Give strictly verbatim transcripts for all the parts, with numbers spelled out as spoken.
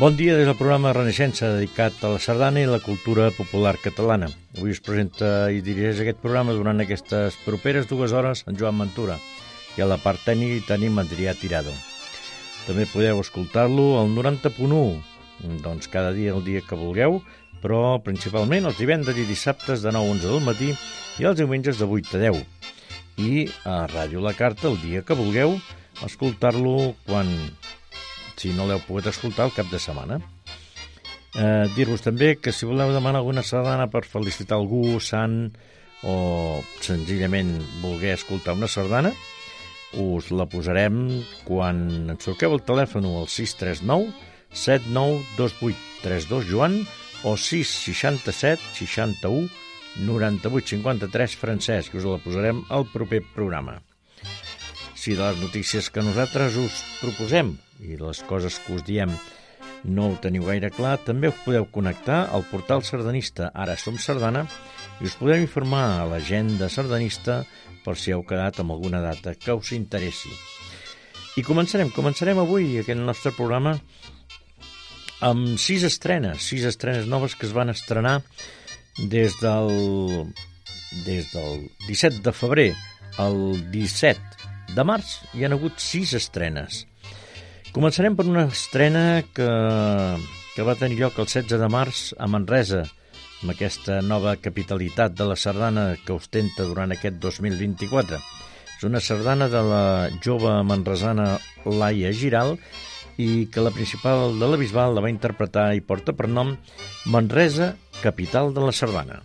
Bon dia des del programa Renaixença, dedicat a la sardana i la cultura popular catalana. Avui us presenta i dirigeix aquest programa durant aquestes properes dues hores en Joan Ventura, i a la part tècnica hi tenim Adrià Tirado. També podeu escoltar-lo al noranta punt u, doncs cada dia el dia que vulgueu, però principalment els divendres i dissabtes de nou a onze del matí i els diumenges de vuit a deu. I a Ràdio La Carta el dia que vulgueu escoltar-lo quan... si no l'heu pogut escoltar el cap de setmana. Eh, dir-vos també que si voleu demanar alguna sardana per felicitar algú, sant, o senzillament voler escoltar una sardana, us la posarem quan ens truqueu al telèfon al sis tres nou set nou dos vuit tres dos Joan o sis seixanta-set seixanta-u noranta-vuit cinquanta-tres Francesc, que us la posarem al proper programa. Si de les notícies que nosaltres us proposem i les coses que us diem no ho teniu gaire clar, també us podeu connectar al portal sardanista Ara Som Sardana i us podeu informar a l'agenda sardanista per si heu quedat amb alguna data que us interessi. I començarem, començarem avui aquest nostre programa amb sis estrenes, sis estrenes noves que es van estrenar des del, des del disset de febrer al disset de març. Hi han hagut sis estrenes. Començarem per una estrena que, que va tenir lloc el setze de març a Manresa, amb aquesta nova capitalitat de la sardana que ostenta durant aquest dos mil vint-i-quatre. És una sardana de la jove manresana Laia Giral i que la principal de la Bisbal la va interpretar i porta per nom Manresa, capital de la sardana.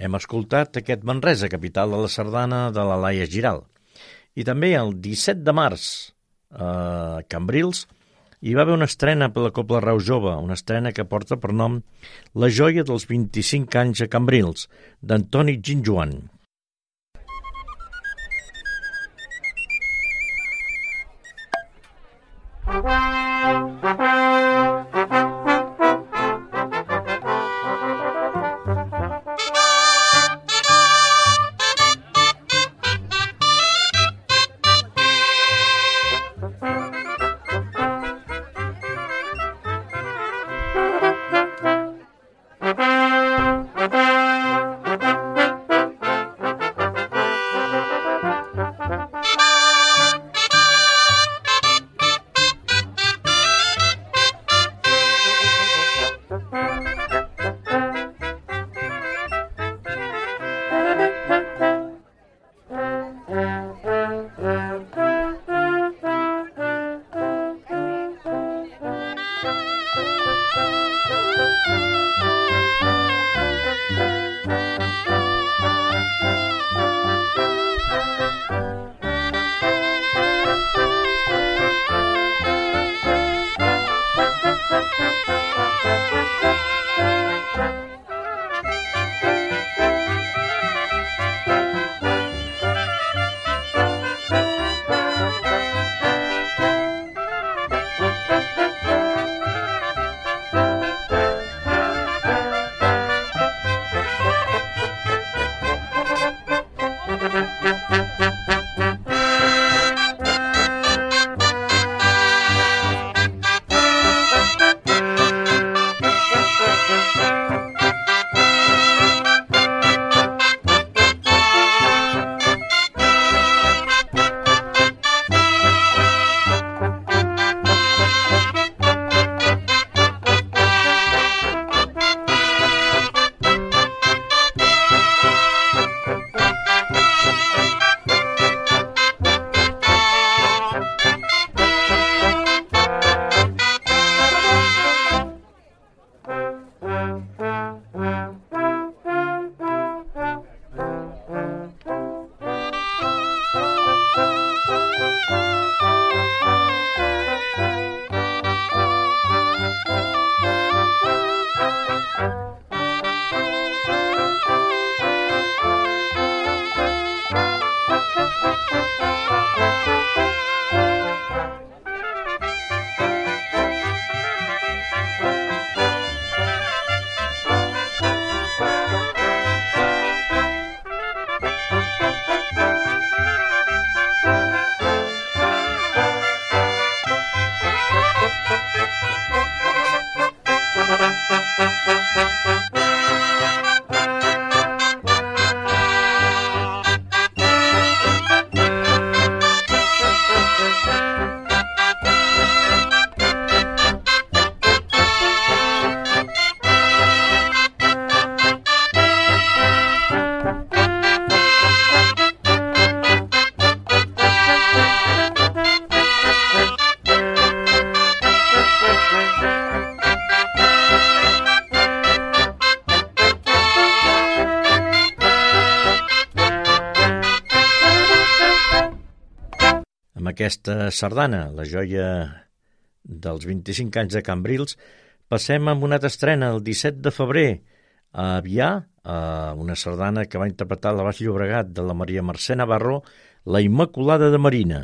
Hem escoltat aquest Manresa, capital de la sardana de la Laia Giral. I també el disset de març, a Cambrils, hi va haver una estrena per la Cobla Rau Jove, una estrena que porta per nom La joia dels vint-i-cinc anys a Cambrils, d'Antoni Ginjoan. Aquesta sardana, la joia dels vint-i-cinc anys de Cambrils, passem amb una altra estrena el disset de febrer a Avià, a una sardana que va interpretar la Baix Llobregat de la Maria Mercè Navarro, La Immaculada de Marina.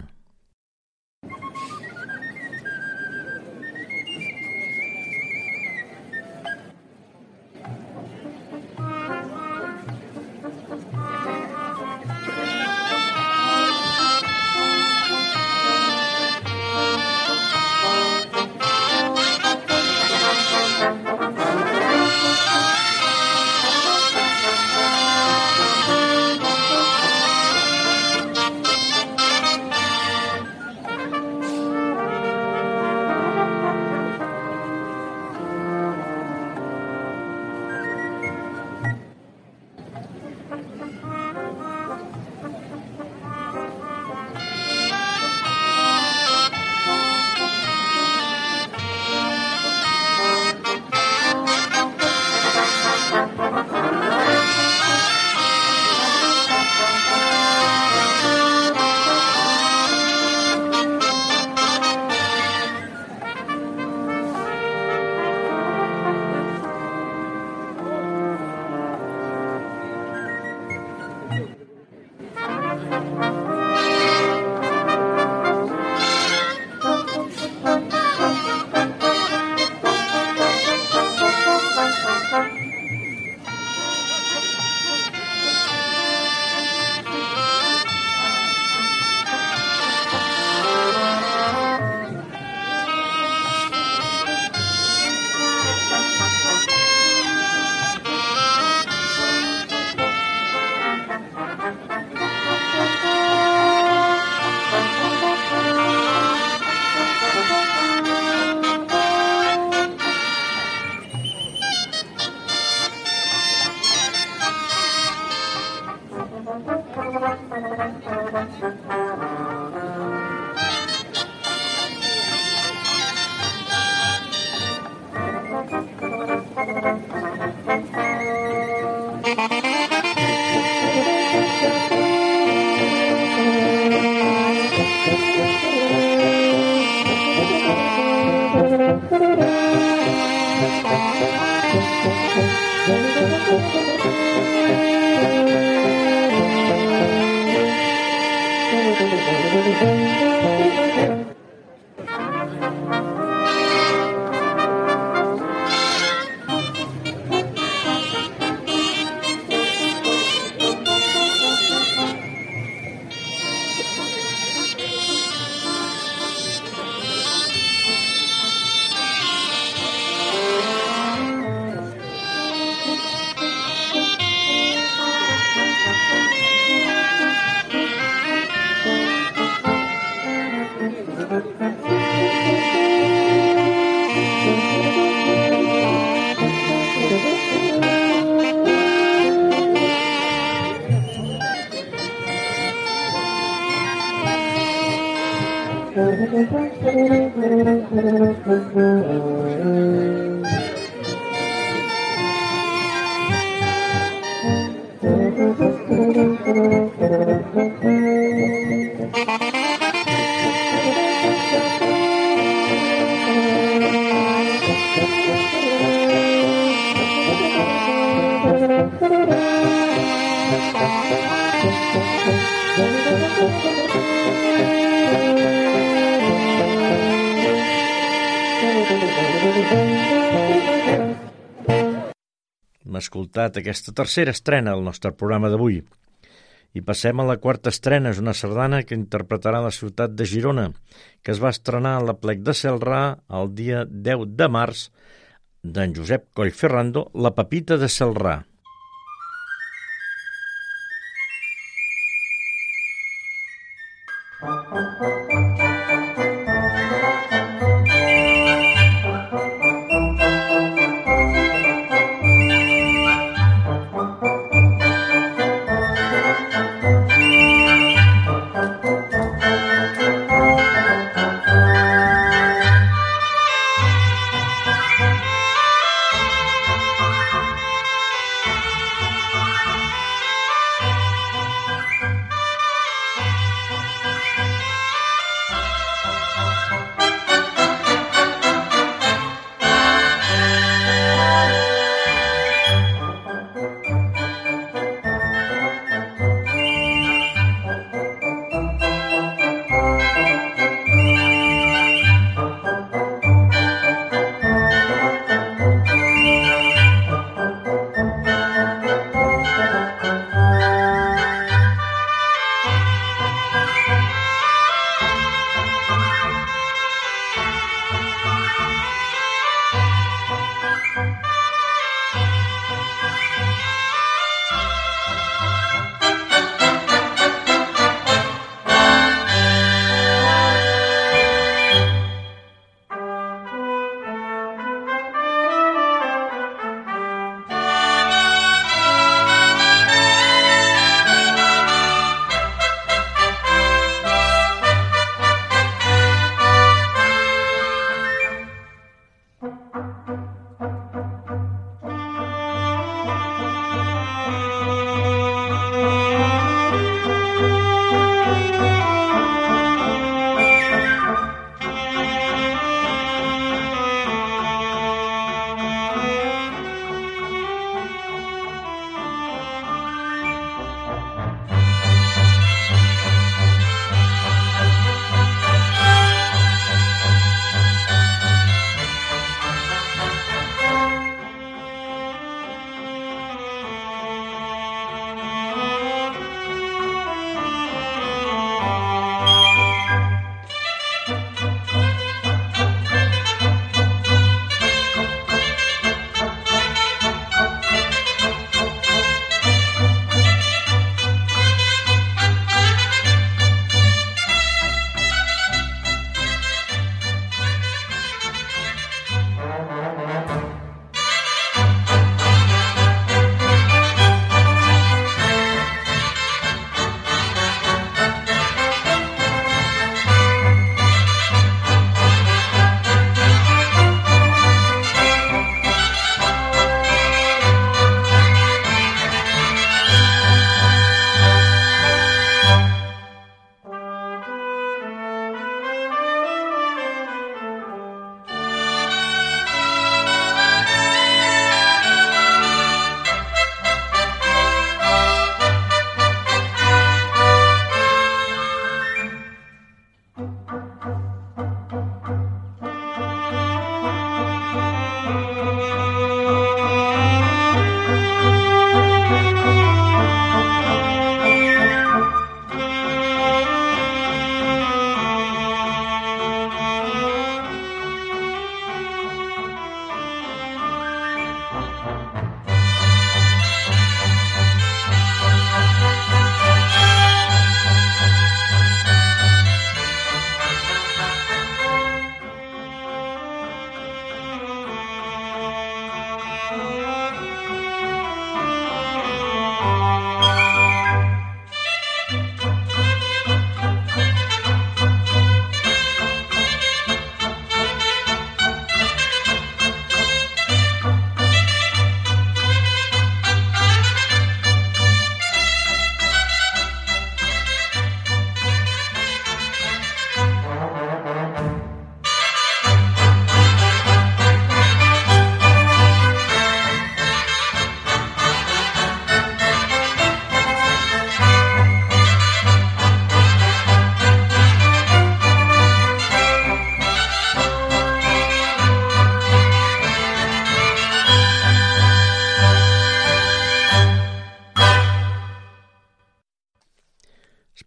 Hem escoltat aquesta tercera estrena al nostre programa d'avui. I passem a la quarta estrena. És una sardana que interpretarà la ciutat de Girona, que es va estrenar a l'Aplec de Celrà el dia deu de març d'en Josep Collferrando, La Pepita de Celrà.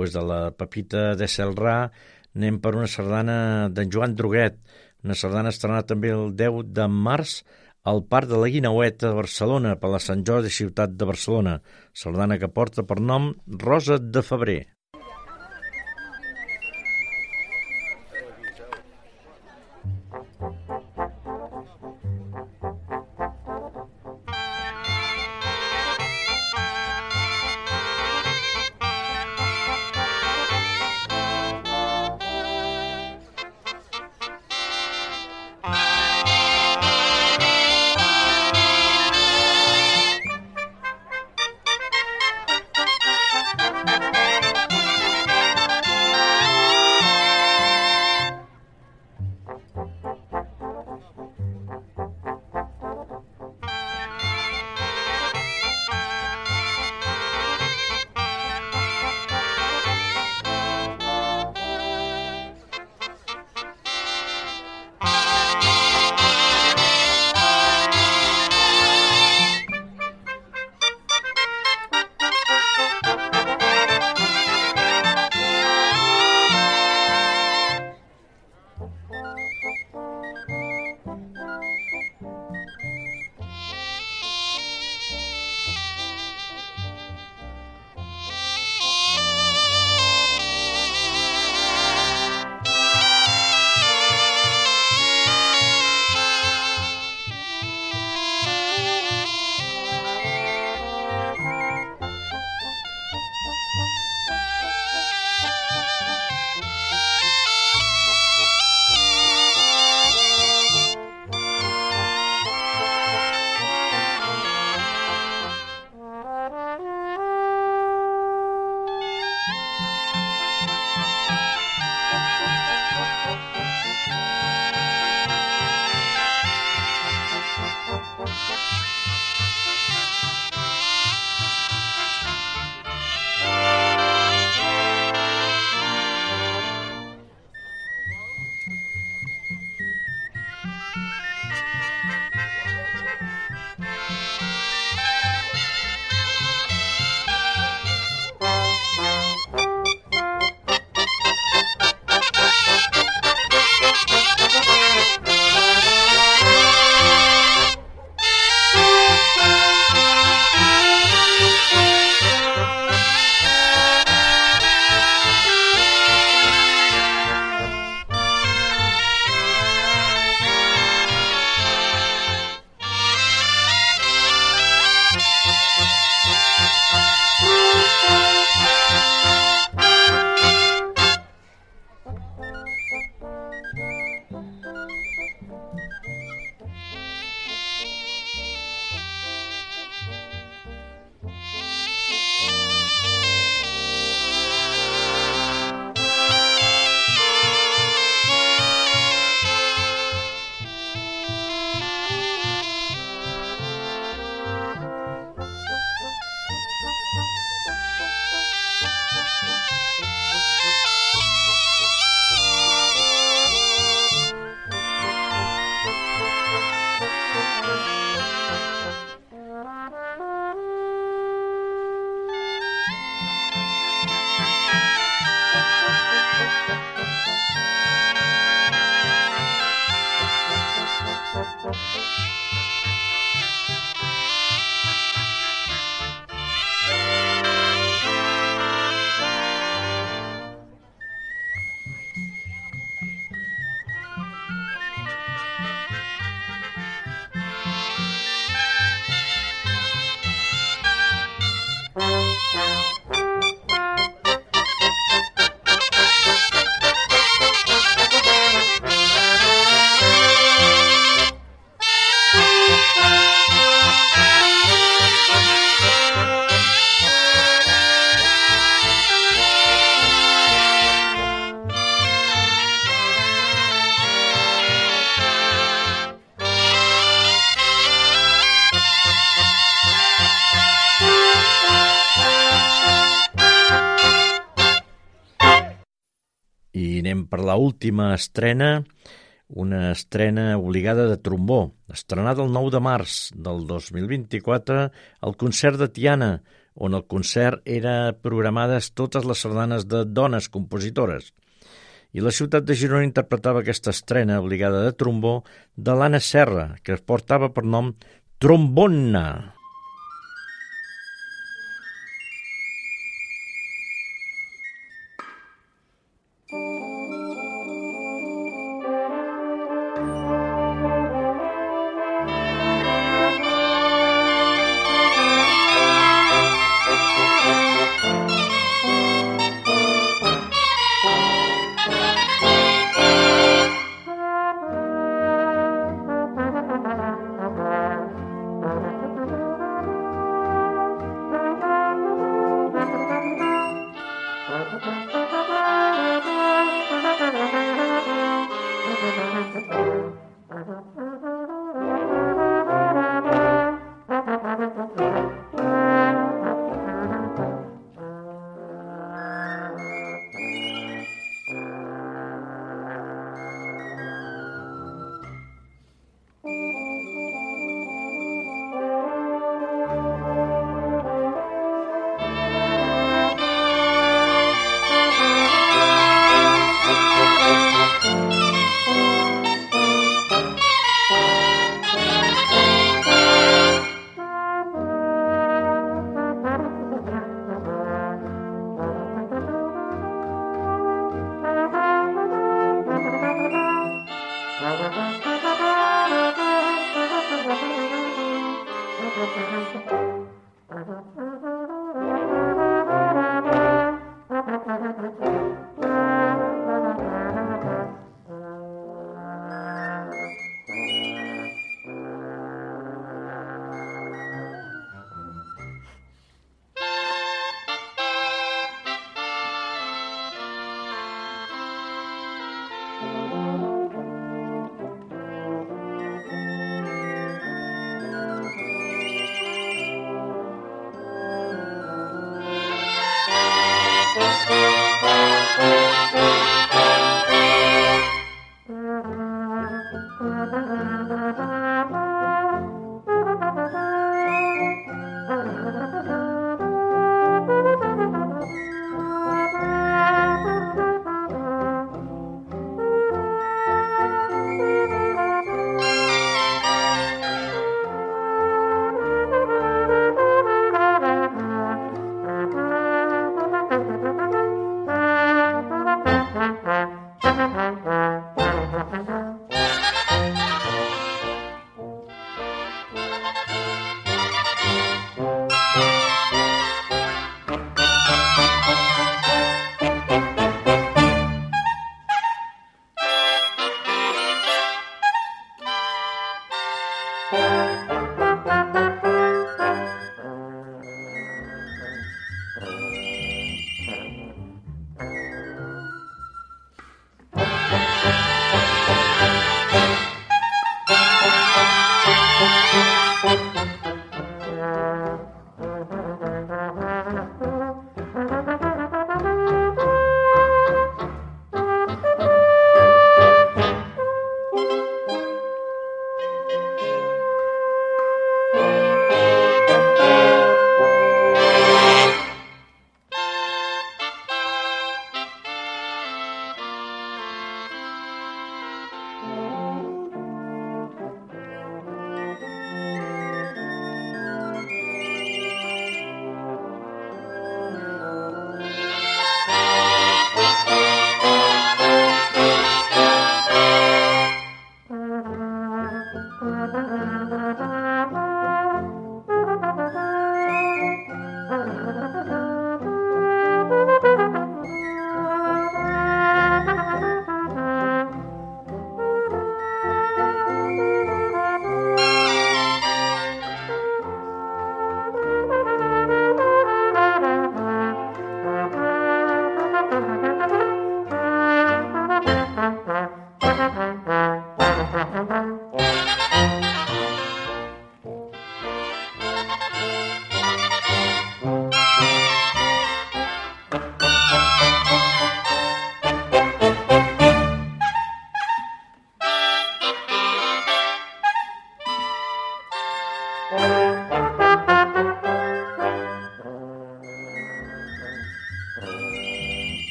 Després de la Pepita de Celrà anem per una sardana d'en Joan Droguet, una sardana estrenada també el deu de març al Parc de la Guineueta de Barcelona per la Sant Jordi Ciutat de Barcelona, sardana que porta per nom Rosa de Febrer. anem per la última estrena, una estrena obligada de trombó, estrenada el nou de març del dos mil vint-i-quatre al concert de Tiana, on el concert era programades totes les sardanes de dones compositores. I la ciutat de Girona interpretava aquesta estrena obligada de trombó de l'Anna Serra, que es portava per nom Trombonna.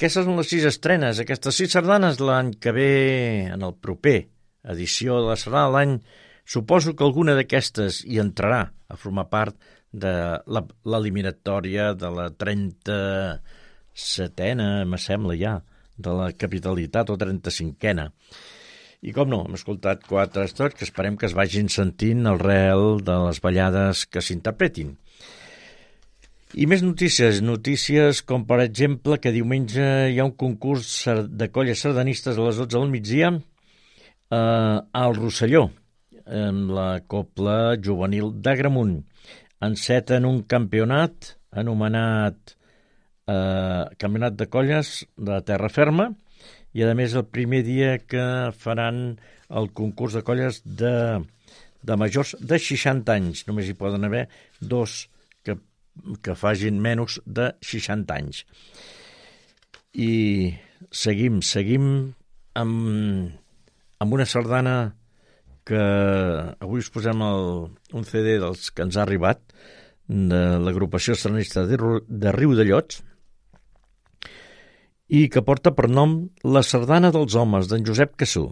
aquestes són les sis estrenes, aquestes sis sardanes l'any que ve, en el proper edició de la sardana de l'any. Suposo que alguna d'aquestes hi entrarà a formar part de l'eliminatòria de la trenta-setena, me sembla ja, de la capitalitat, o trenta-cinquena. I com no, hem escoltat quatre estots que esperem que es vagin sentint al rel de les ballades que s'interpretin. I més notícies, notícies com per exemple que diumenge hi ha un concurs de colles sardanistes a les dotze del migdia eh, al Rosselló, amb la Cobla Juvenil d'Agramunt. Enceten un campionat anomenat eh, Campionat de Colles de Terra Ferma i a més el primer dia que faran el concurs de colles de, de majors de seixanta anys. Només hi poden haver dos que, que facin menys de seixanta anys. I seguim, seguim amb, amb una sardana que avui us posem el, un C D dels que ens ha arribat de l'agrupació sardanista de, de Riudellots i que porta per nom La sardana dels homes, d'en Josep Cassú.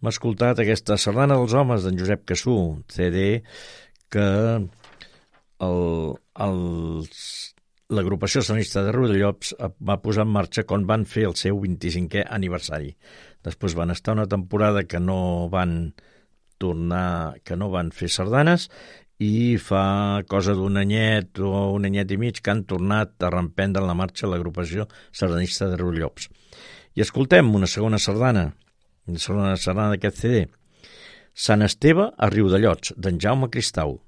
Hem escoltat aquesta Sardana dels Homes d'en Josep Cassú, C D que el, el, l'agrupació sardanista de Riudellots va posar en marxa quan van fer el seu vint-i-cinquè aniversari. Després van estar una temporada que no van tornar, que no van fer sardanes, i fa cosa d'un anyet o un anyet i mig que han tornat a reemprendre en la marxa l'agrupació sardanista de Riudellots. I escoltem una segona sardana, una segona sardana d'aquest C D, Sant Esteve a Riudellots, d'en Jaume Cristau.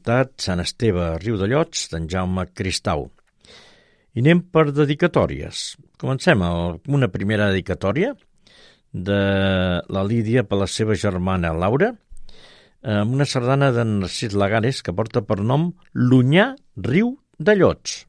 cantat Sant Esteve, Riu de Llots, d'en Jaume Cristau. I anem per dedicatòries. Comencem amb una primera dedicatòria de la Lídia per la seva germana Laura, amb una sardana d'en Narcís Lagares que porta per nom L'Onyar, Riu de Llots.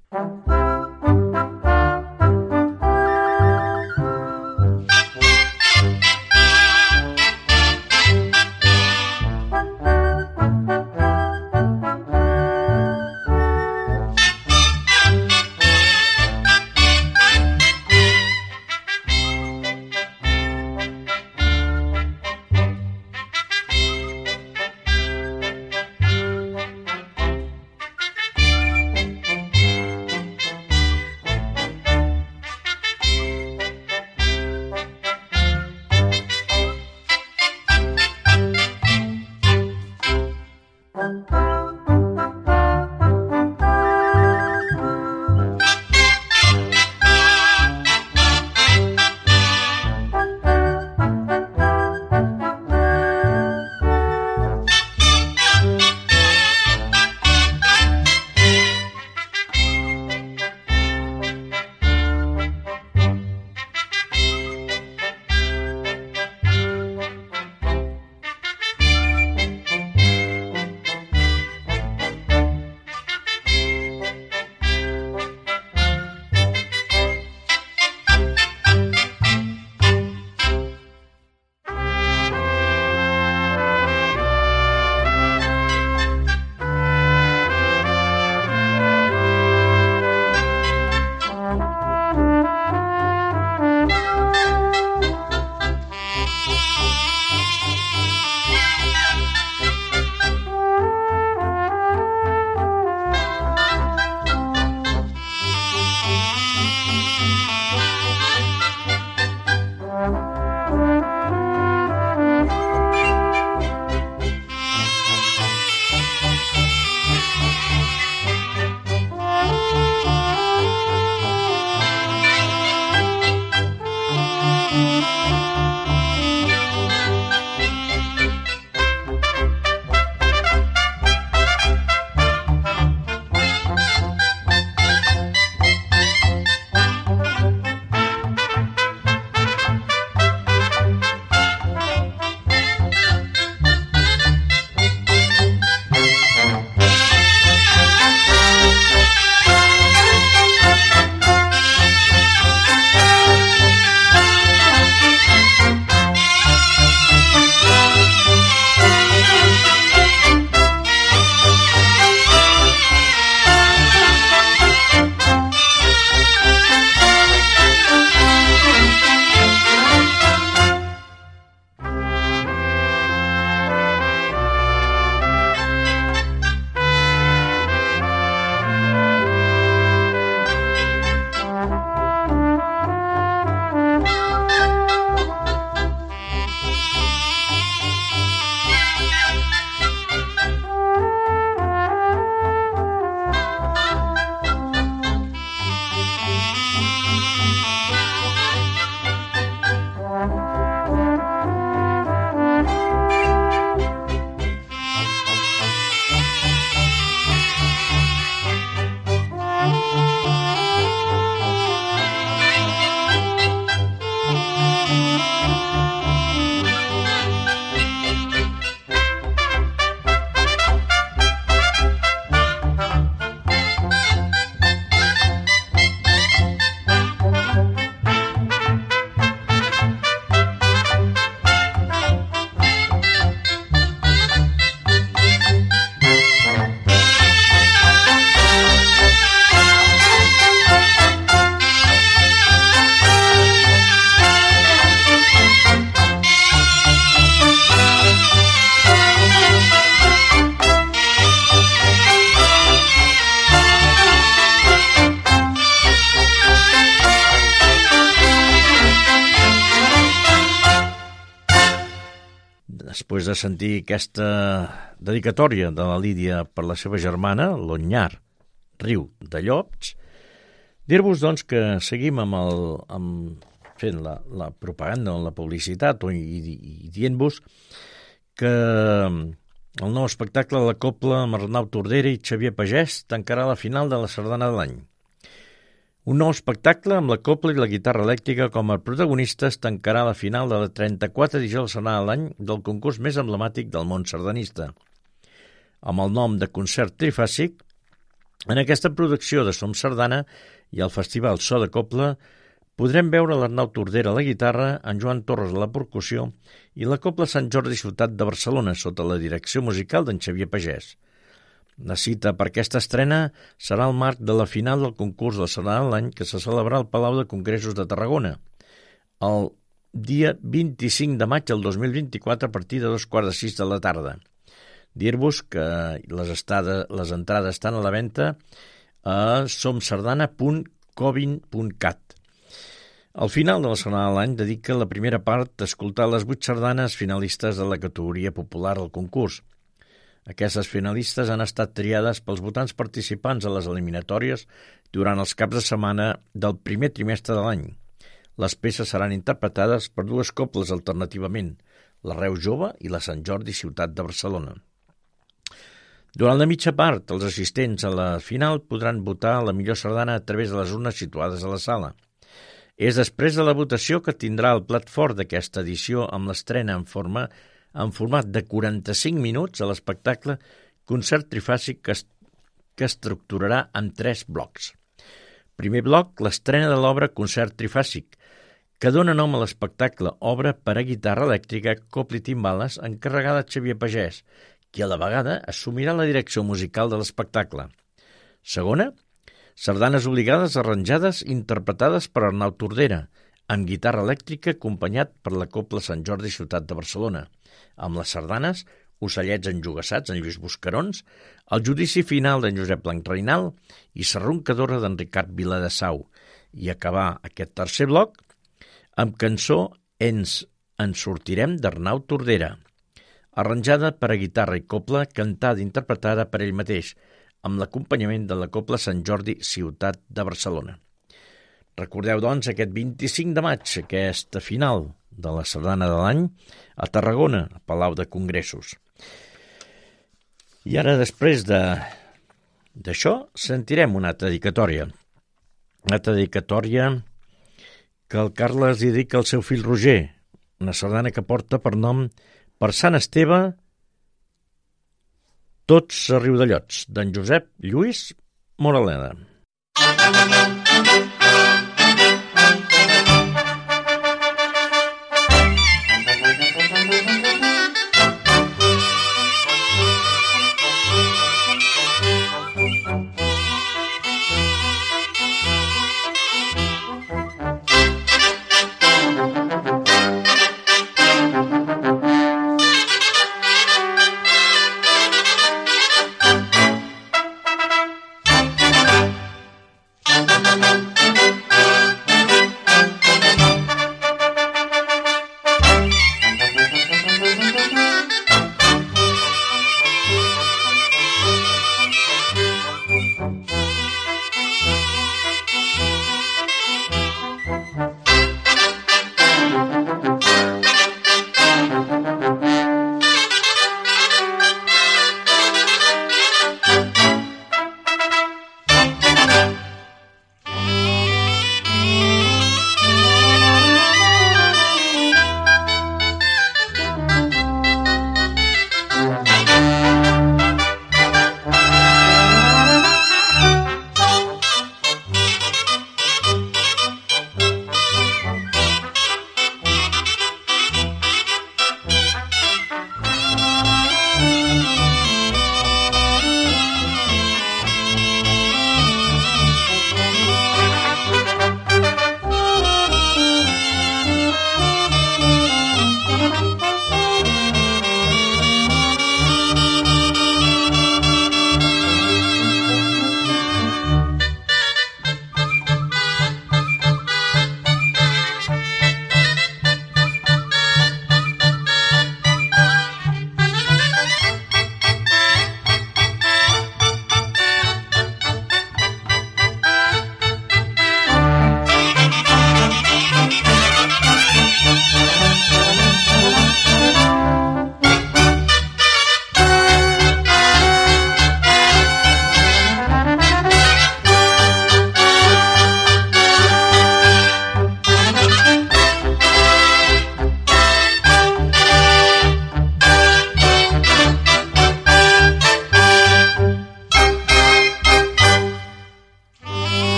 després de sentir aquesta dedicatòria de la Lídia per la seva germana, l'Onyar, Riu de Llots, dir-vos, doncs, que seguim amb el, amb, fent la, la propaganda o la publicitat o, i, i dient-vos que El nou espectacle La Copla amb Arnau Tordera i Xavier Pagès tancarà la final de la sardana de l'any. Un nou espectacle amb la copla i la guitarra elèctrica com a protagonistes tancarà la final de la trenta-quatre edició de la sardana de l'any del concurs més emblemàtic del món sardanista. Amb el nom de Concert Trifàsic, en aquesta producció de Som Sardana i el Festival So de Copla podrem veure l'Arnau Tordera a la guitarra, en Joan Torres a la percussió i la Copla Sant Jordi Ciutat de Barcelona sota la direcció musical d'en Xavier Pagès. La cita per aquesta estrena serà el marc de la final del concurs de la sardana de l'any que se celebrarà al Palau de Congressos de Tarragona el dia vint-i-cinc de maig del dos mil vint-i-quatre a partir de dos quarts de sis de la tarda. Dir-vos que les, estades, les entrades estan a la venda a somsardana punt covin punt cat. Al final de la sardana de l'any dedica la primera part a escoltar les vuit sardanes finalistes de la categoria popular al concurs. Aquestes finalistes han estat triades pels votants participants a les eliminatòries durant els caps de setmana del primer trimestre de l'any. Les peces seran interpretades per dues coples alternativament, la Reus Jove i la Sant Jordi Ciutat de Barcelona. Durant la mitja part, els assistents a la final podran votar la millor sardana a través de les urnes situades a la sala. És després de la votació que tindrà el plat fort d'aquesta edició amb l'estrena en forma en format de quaranta-cinc minuts a l'espectacle Concert Trifàsic que, es, que estructurarà en tres blocs. Primer bloc, l'estrena de l'obra Concert Trifàsic, que dona nom a l'espectacle, obra per a guitarra elèctrica, copla i timbales, encarregada a Xavier Pagès, qui a la vegada assumirà la direcció musical de l'espectacle. Segona, sardanes obligades arranjades i interpretades per Arnau Tordera, amb guitarra elèctrica acompanyat per la Copla Sant Jordi Ciutat de Barcelona, amb les sardanes Ocellets enjogassats en Lluís Buscarons, el judici final d'en Josep Blanc Reinal i Sarroncadora d'en Ricard Viladesau, i acabar aquest tercer bloc amb cançó Ens en sortirem d'Arnau Tordera, arranjada per a guitarra i copla, cantada i interpretada per ell mateix, amb l'acompanyament de la Copla Sant Jordi Ciutat de Barcelona. Recordeu, doncs, aquest vint-i-cinc de maig, aquesta final de la sardana de l'any a Tarragona, al Palau de Congressos. I ara, després de d'això, sentirem una altra dedicatòria. Una altra dedicatòria que el Carles dedica al seu fill Roger, una sardana que porta per nom Per Sant Esteve, tots a Riudellots, d'en Josep Lluís Moraleda.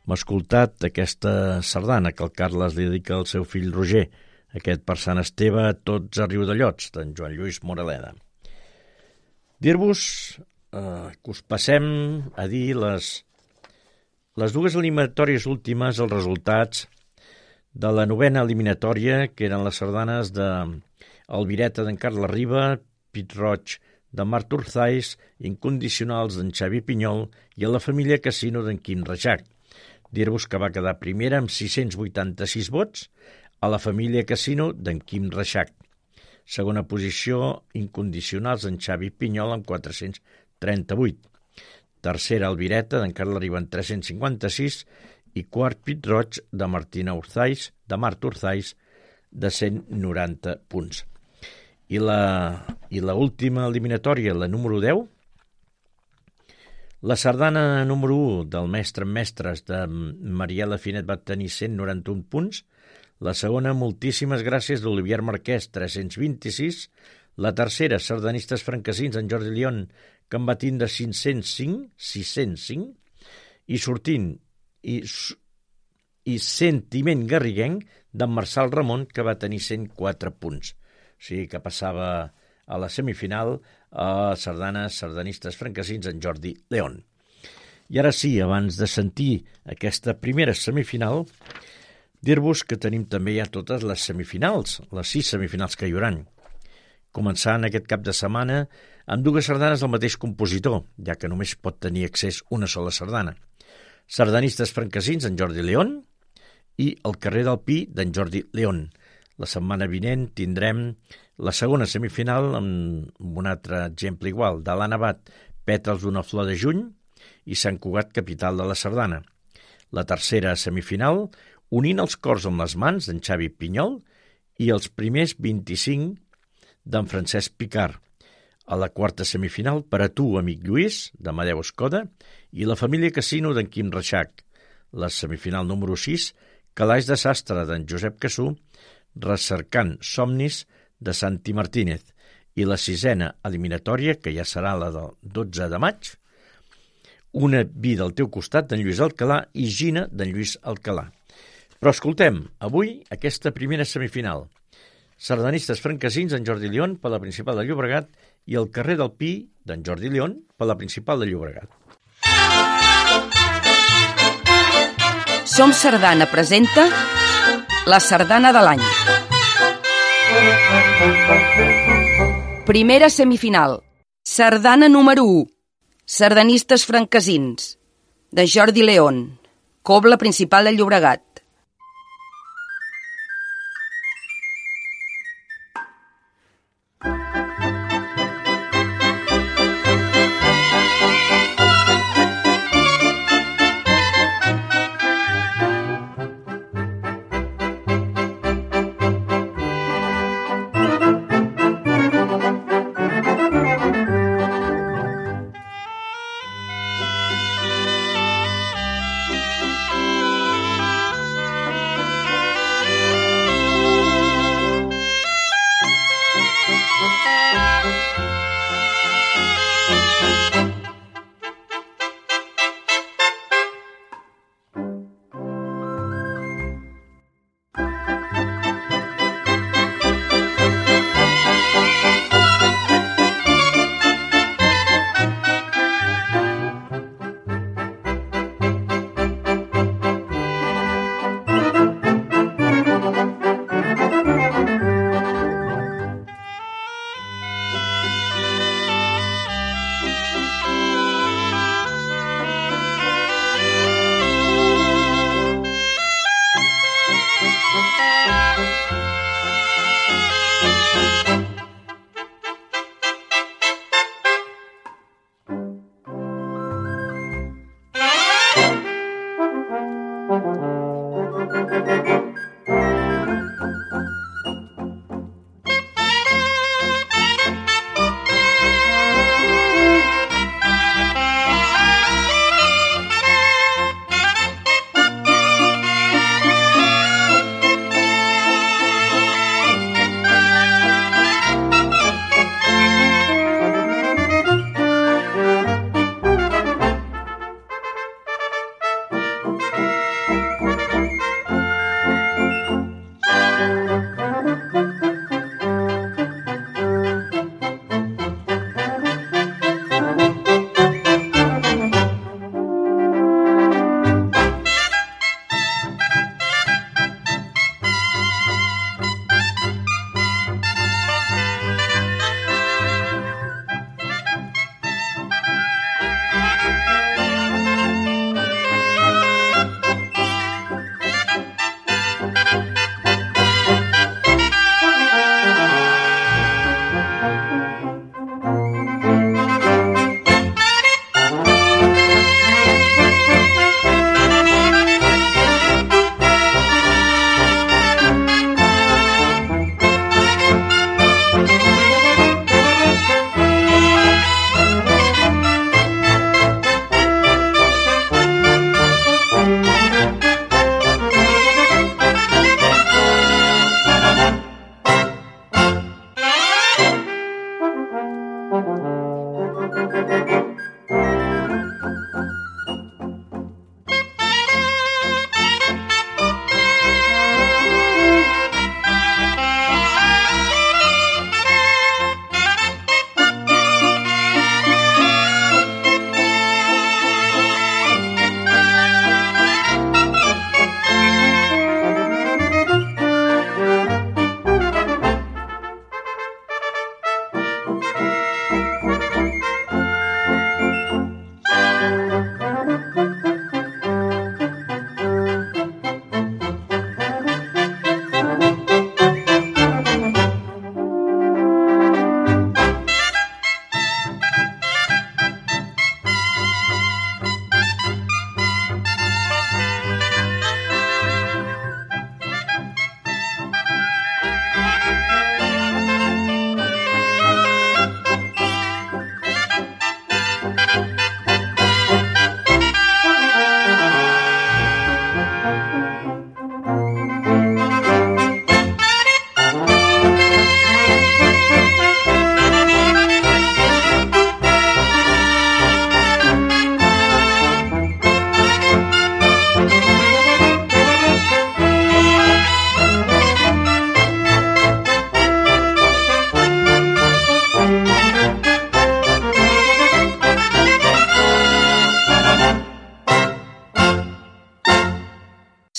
Hem escoltat aquesta sardana que el Carles li dedica al seu fill Roger, aquest per Sant Esteve, tots a Riudellots, d'en Joan Lluís Moraleda. Dir-vos eh, que us passem a dir les, les dues eliminatòries últimes, els resultats de la novena eliminatòria, que eren les sardanes d'Albireta d'en Carles Riba, Pit Roig de Marc Urzais, Incondicionals d'en Xavi Pinyol i a la família Casino d'en Quim Reixac. Dir-vos que va quedar primera amb sis-cents vuitanta-sis vots, a la família Casino d'en Quim Reixac. Segona posició, Incondicionals d'en Xavi Pinyol amb quatre-cents trenta-vuit. Tercera, Alvireta d'en Carles Riba amb tres-cents cinquanta-sis i quart, Pit Roig de Martina Urzais, de Marc Urzais, de cent noranta punts. I la, i la última eliminatòria, la número deu, la sardana número u del mestre en mestres de Mariela Finet va tenir cent noranta-un punts, la segona, Moltíssimes gràcies d'Olivier Marquès, tres-cents vint-i-sis, la tercera, Sardanistes franquesins d'en Jordi León, que en va tindre cinc-cents cinc, sis-cents cinc, i sortint i, i Sentiment garriguenc d'en Marçal Ramon, que va tenir cent quatre punts. O sigui que passava a la semifinal a sardanes sardanistes franquesins en Jordi León. I ara sí, abans de sentir aquesta primera semifinal, dir-vos que tenim també ja totes les semifinals, les sis semifinals que hi haurà. Començant aquest cap de setmana amb dues sardanes del mateix compositor, ja que només pot tenir accés una sola sardana. Sardanistes franquesins en Jordi León i El carrer del Pi d'en Jordi León. La setmana vinent tindrem la segona semifinal amb un altre exemple igual, de l'Anna Abad, Pètals d'una flor de juny i Sant Cugat, capital de la sardana. La tercera semifinal, Unint els cors amb les mans d'en Xavi Pinyol i els primers vint-i-cinc d'en Francesc Picard. A la quarta semifinal, Per a tu, amic Lluís, d'Amadeu Escoda, i la família Casino d'en Quim Reixac. La semifinal número sis, Calaix de sastre d'en Josep Cassú, Recercant somnis de Santi Martínez. I la sisena eliminatòria, que ja serà la del dotze de maig, Una vida al teu costat d'en Lluís Alcalà i Gina d'en Lluís Alcalà. Però escoltem, avui, aquesta primera semifinal. Sardanistes franquesins d'en Jordi León per la Principal de Llobregat i El carrer del Pi d'en Jordi León per la Principal de Llobregat. Som Sardana presenta la sardana de l'any. Primera semifinal. Sardana número u. Sardanistes franquesins de Jordi León, Cobla Principal de Llobregat.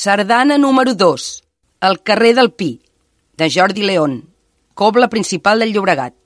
Sardana número dos, El carrer del Pi, de Jordi León, cobla principal del Llobregat.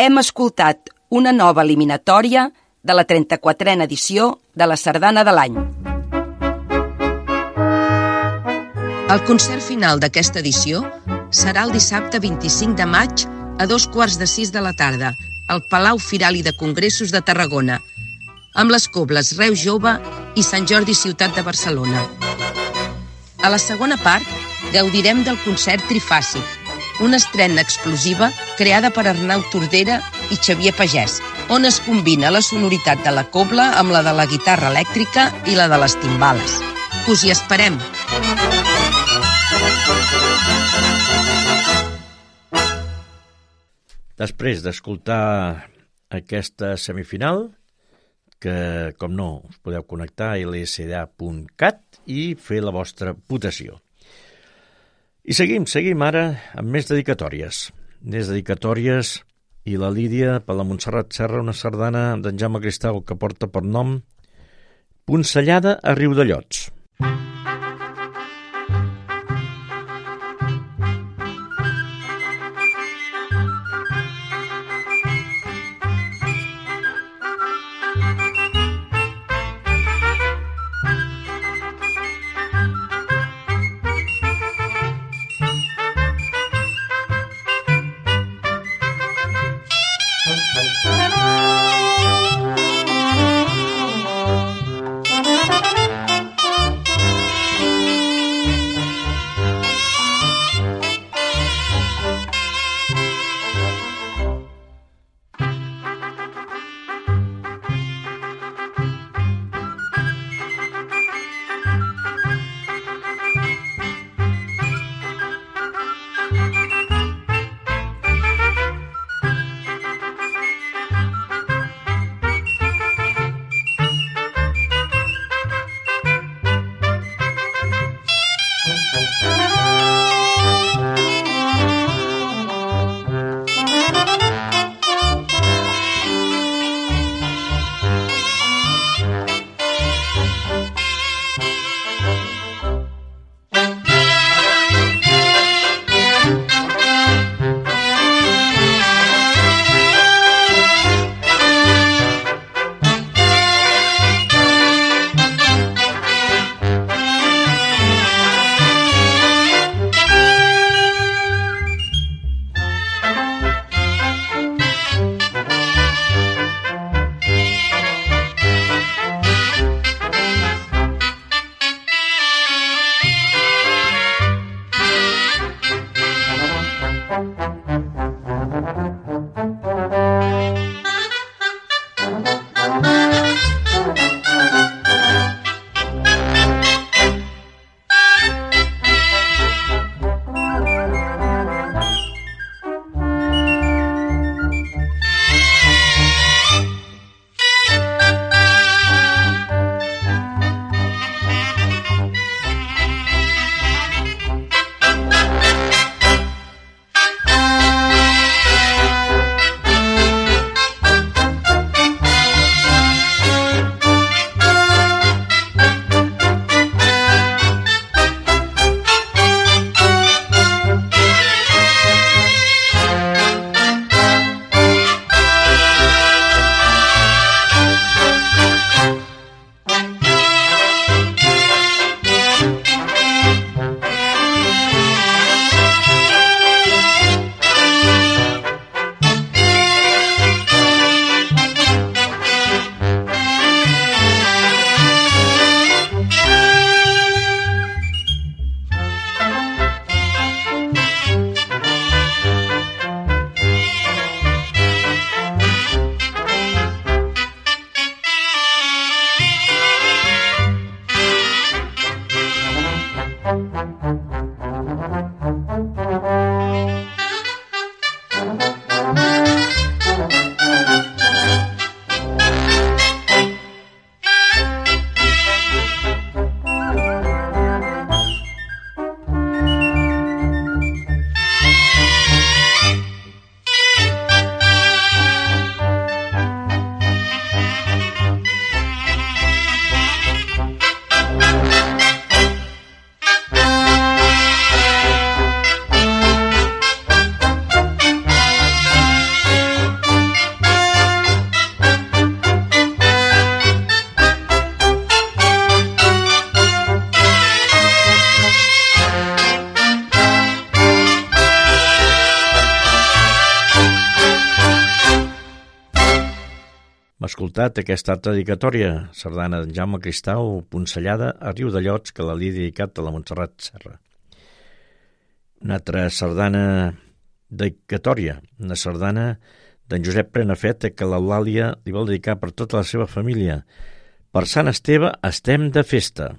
hem escoltat una nova eliminatòria de la trenta-quatrena edició de la Sardana de l'any. El concert final d'aquesta edició serà el dissabte vint-i-cinc de maig a dos quarts de sis de la tarda al Palau Firal i de Congressos de Tarragona, amb les cobles Reus Jove i Sant Jordi Ciutat de Barcelona. A la segona part gaudirem del concert Trifàsic, una estrena explosiva creada per Arnau Tordera i Xavier Pagès, on es combina la sonoritat de la cobla amb la de la guitarra elèctrica i la de les timbales. Us hi esperem! Després d'escoltar aquesta semifinal, que, com no, us podeu connectar a l s d a punt cat i fer la vostra votació. I seguim, seguim ara amb més dedicatòries. Més dedicatòries i la Lídia per la Montserrat Serra, una sardana d'en Jaume Cristau que porta per nom Poncellada a Riudellots. escoltat aquesta altra dedicatòria, sardana d'en Jaume Cristau, Poncellada a Riudellots, que la li he dedicat a la Montserrat Serra. Una altra sardana dedicatòria, una sardana d'en Josep Prenafeta, que l'Eulàlia li vol dedicar per tota la seva família. Per Sant Esteve estem de festa.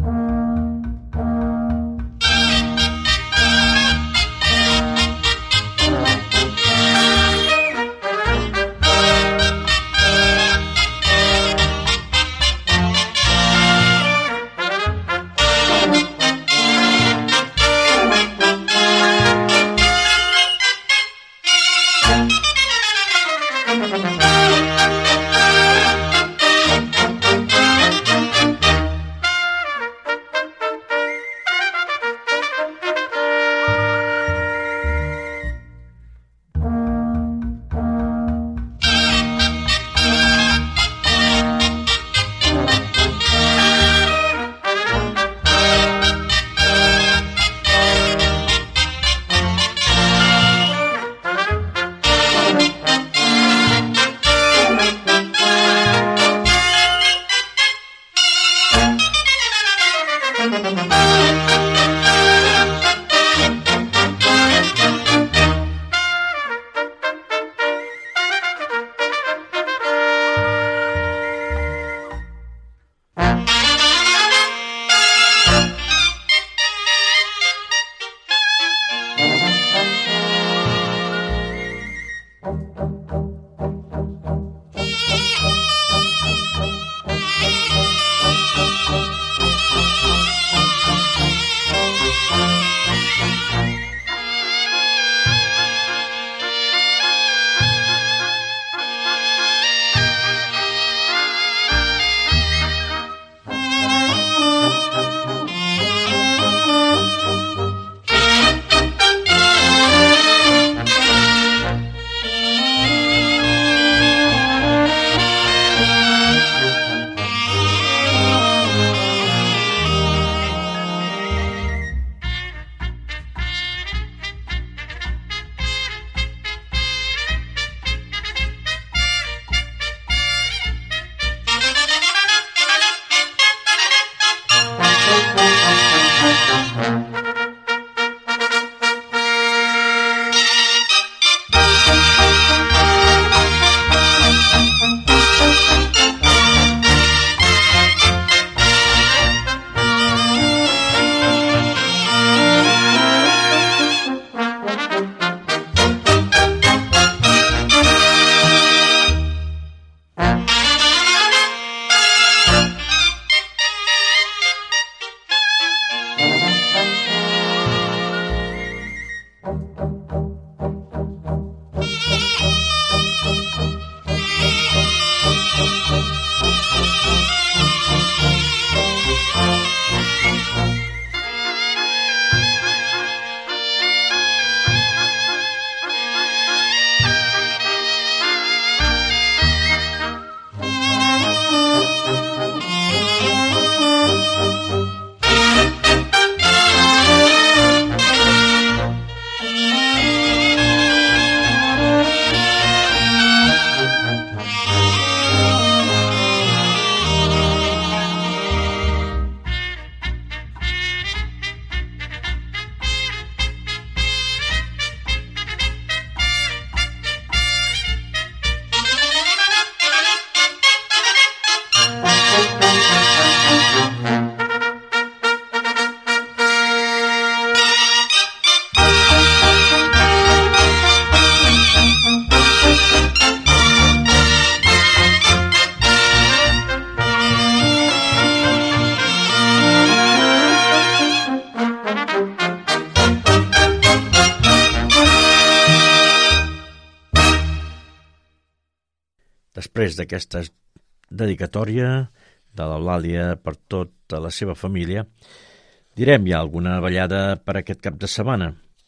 Després d'aquesta dedicatòria de l'Eulàlia per tota la seva família, direm ja alguna ballada per aquest cap de setmana.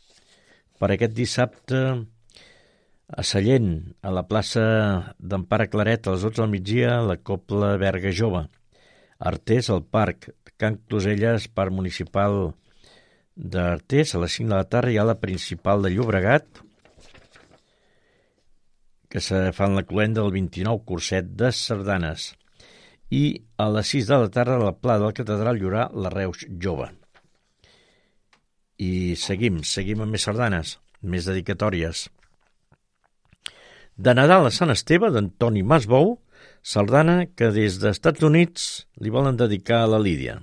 Per aquest dissabte, a Sallent, a la plaça d'en Pare Claret, a les dotze del migdia, la Cobla Berga Jove. Artés, al Parc, Can Closelles, Parc Municipal d'Artés, a les cinc de la tarda hi ha la principal de Llobregat, que se fan la cloenda del vint-i-nou curset de sardanes. I a les sis de la tarda a la Pla de la Catedral hi haurà la Reus Jove. I seguim, seguim amb més sardanes, més dedicatòries. De Nadal a Sant Esteve, d'Antoni Masbou, sardana que des dels Estats Units li volen dedicar a la Lídia.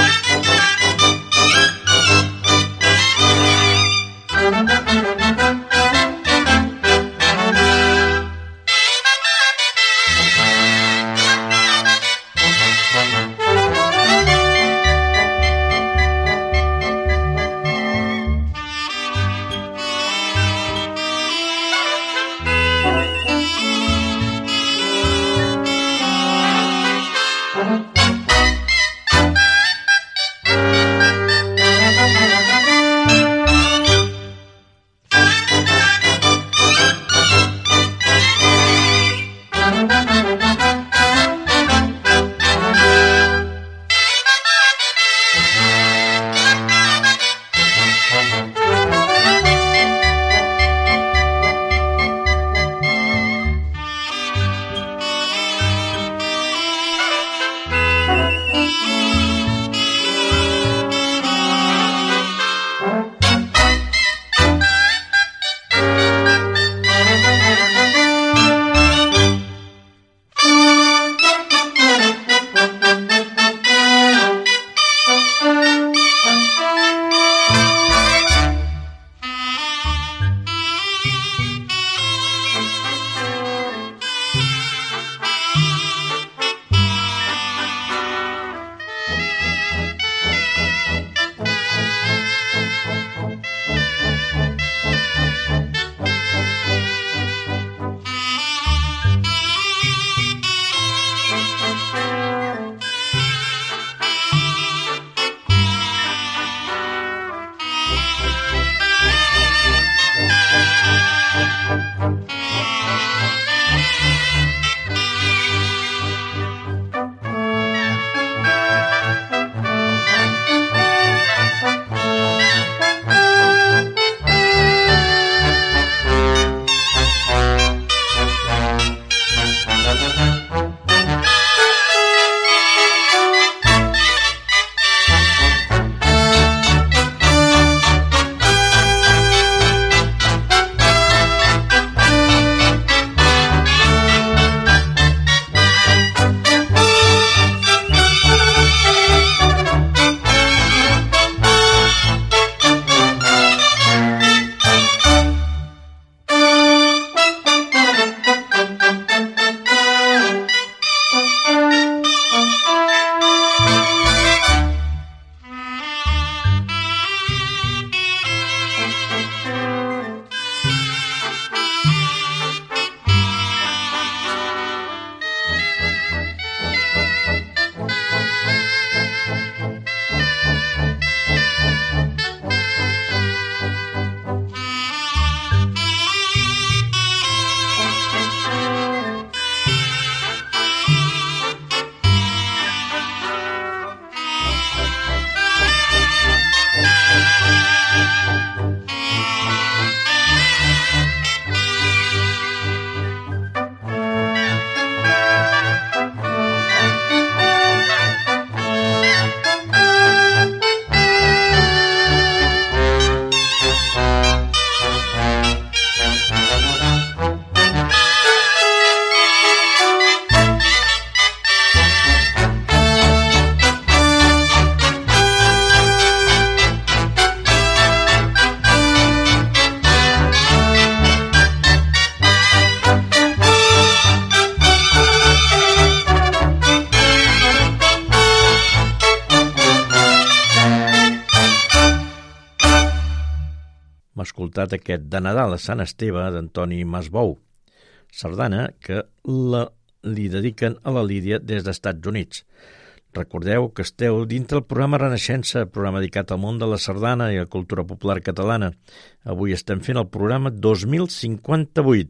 escoltat aquest de Nadal a Sant Esteve d'Antoni Masbou, sardana que la, li dediquen a la Lídia des dels Estats Units. Recordeu que esteu dintre el programa Renaixença, programa dedicat al món de la sardana i a la cultura popular catalana. Avui estem fent el programa dos mil cinquanta-vuit.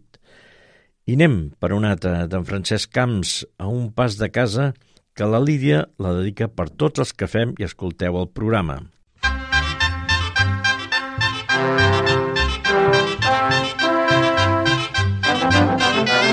I anem per una altra d'en Francesc Camps, A un pas de casa, que la Lídia la dedica per tots els que fem i escolteu el programa. Thank you.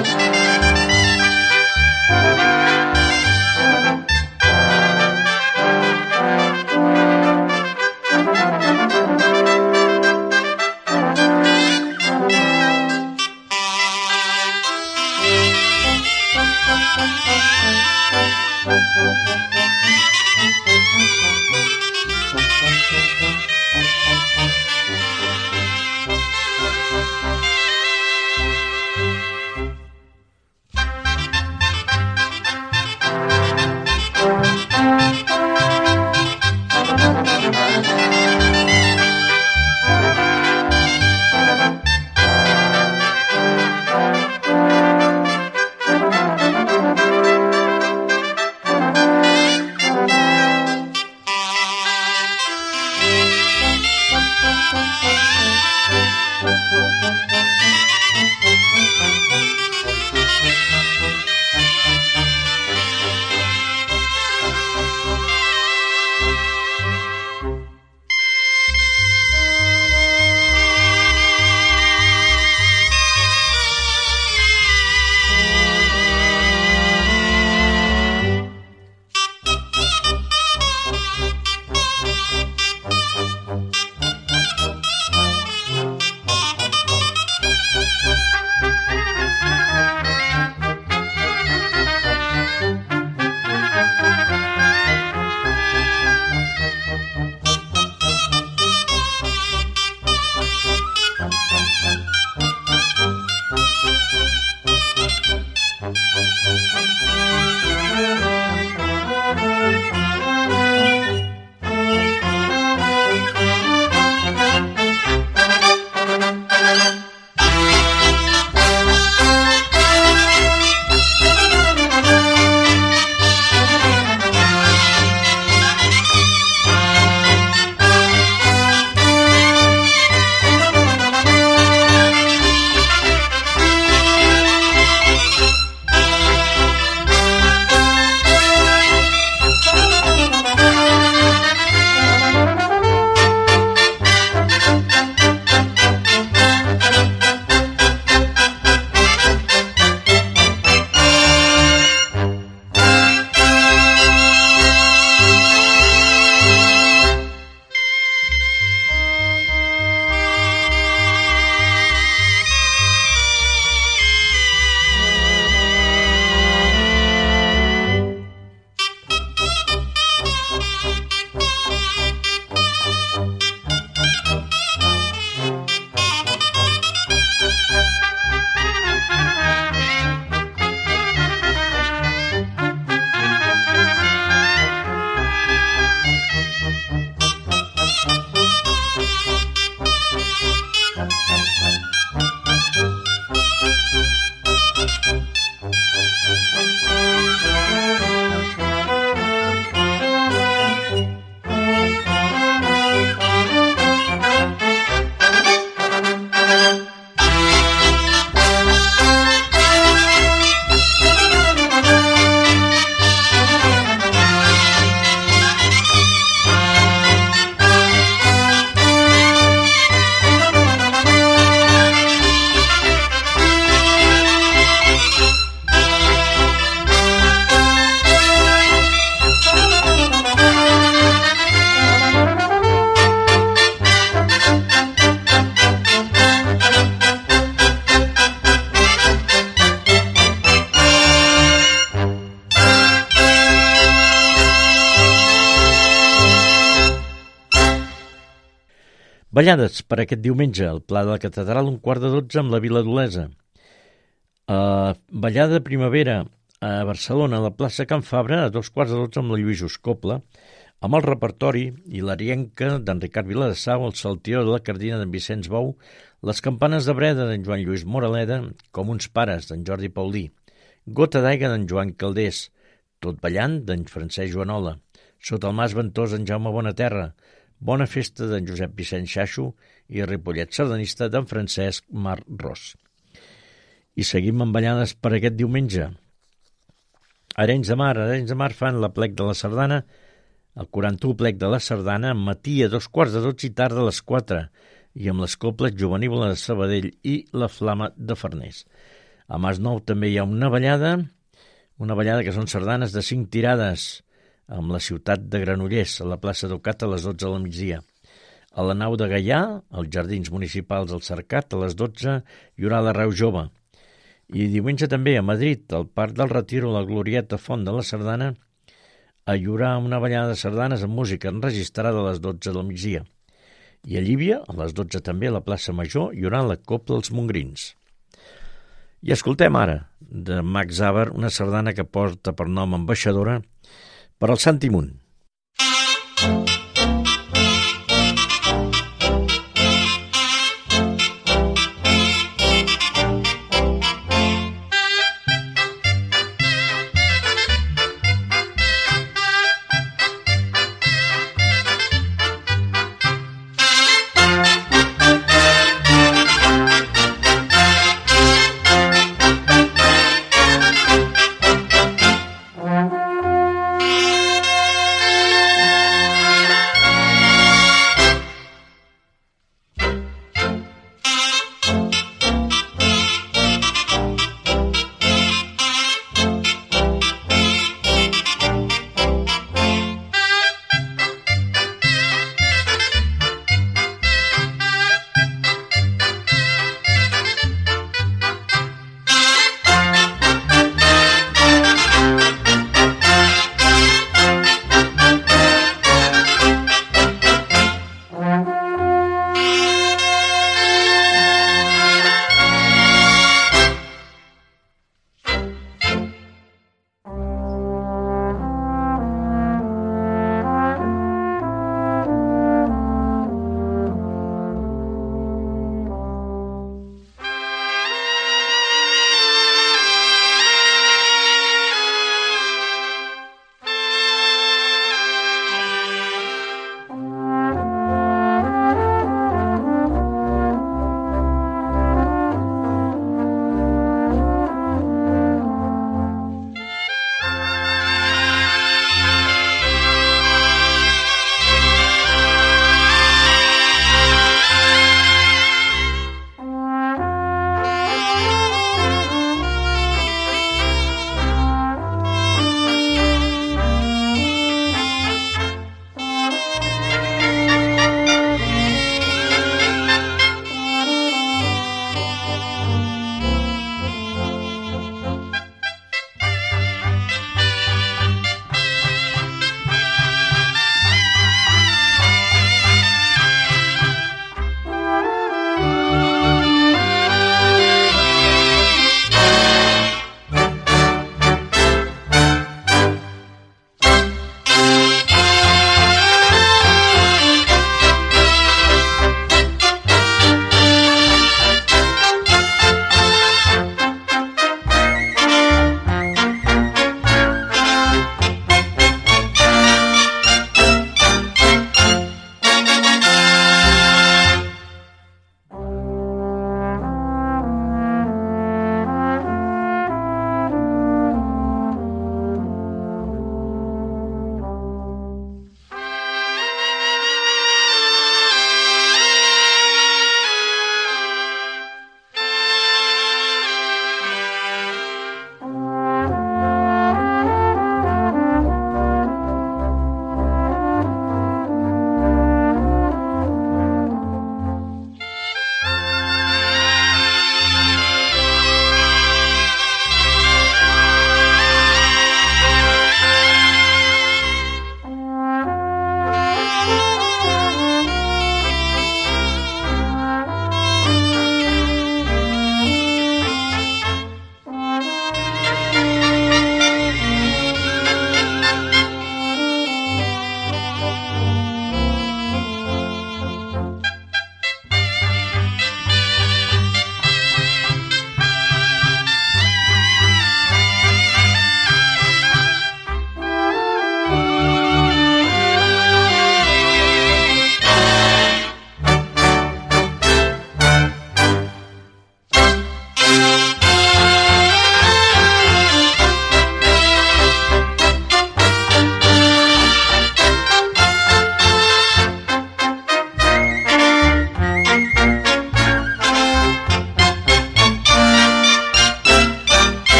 Ballades per aquest diumenge, al Pla de la Catedral, un quart de dotze amb la Vila d'Olesa. Uh, ballada de primavera a Barcelona, a la plaça Can Fabra, a dos quarts de dotze amb la Lluís Uscopla, amb el repertori i l'arienca d'en Ricard Viladasau, el saltió de la Cardina d'en Vicenç Bou, les campanes de breda d'en Joan Lluís Moraleda, com uns pares d'en Jordi Paulí, Gota d'aigua d'en Joan Caldés, Tot ballant d'en Francesc Joanola, Sota el mas ventós d'en Jaume Bonaterra, Bona festa d'en Josep Vicenç Xaixo i Ripollet sardanista d'en Francesc Mar Ros. I seguim amb ballades per aquest diumenge. Arenys de Mar, Arenys de Mar fan la plec de la sardana, el quaranta-u plec de la sardana, matí a dos quarts de dotze i tarda a les quatre, i amb les coples Jovenívola de Sabadell i la Flama de Farners. A Masnou també hi ha una ballada, una ballada que són sardanes de cinc tirades, amb la ciutat de Granollers, a la plaça d'Ocat a les dotze del migdia. A la nau de Gaià, als jardins municipals del Cercat, a les dotze, hi haurà la Reu Jove. I diumenge també a Madrid, al Parc del Retiro, la Glorieta Font de la Sardana, hi haurà una ballada de sardanes amb música enregistrada a les dotze del migdia. I a Llívia, a les dotze també, a la plaça Major, hi haurà la Copla dels Mongrins. I escoltem ara, de Max Abar, una sardana que porta per nom Ambaixadora, per al Sant Imunt.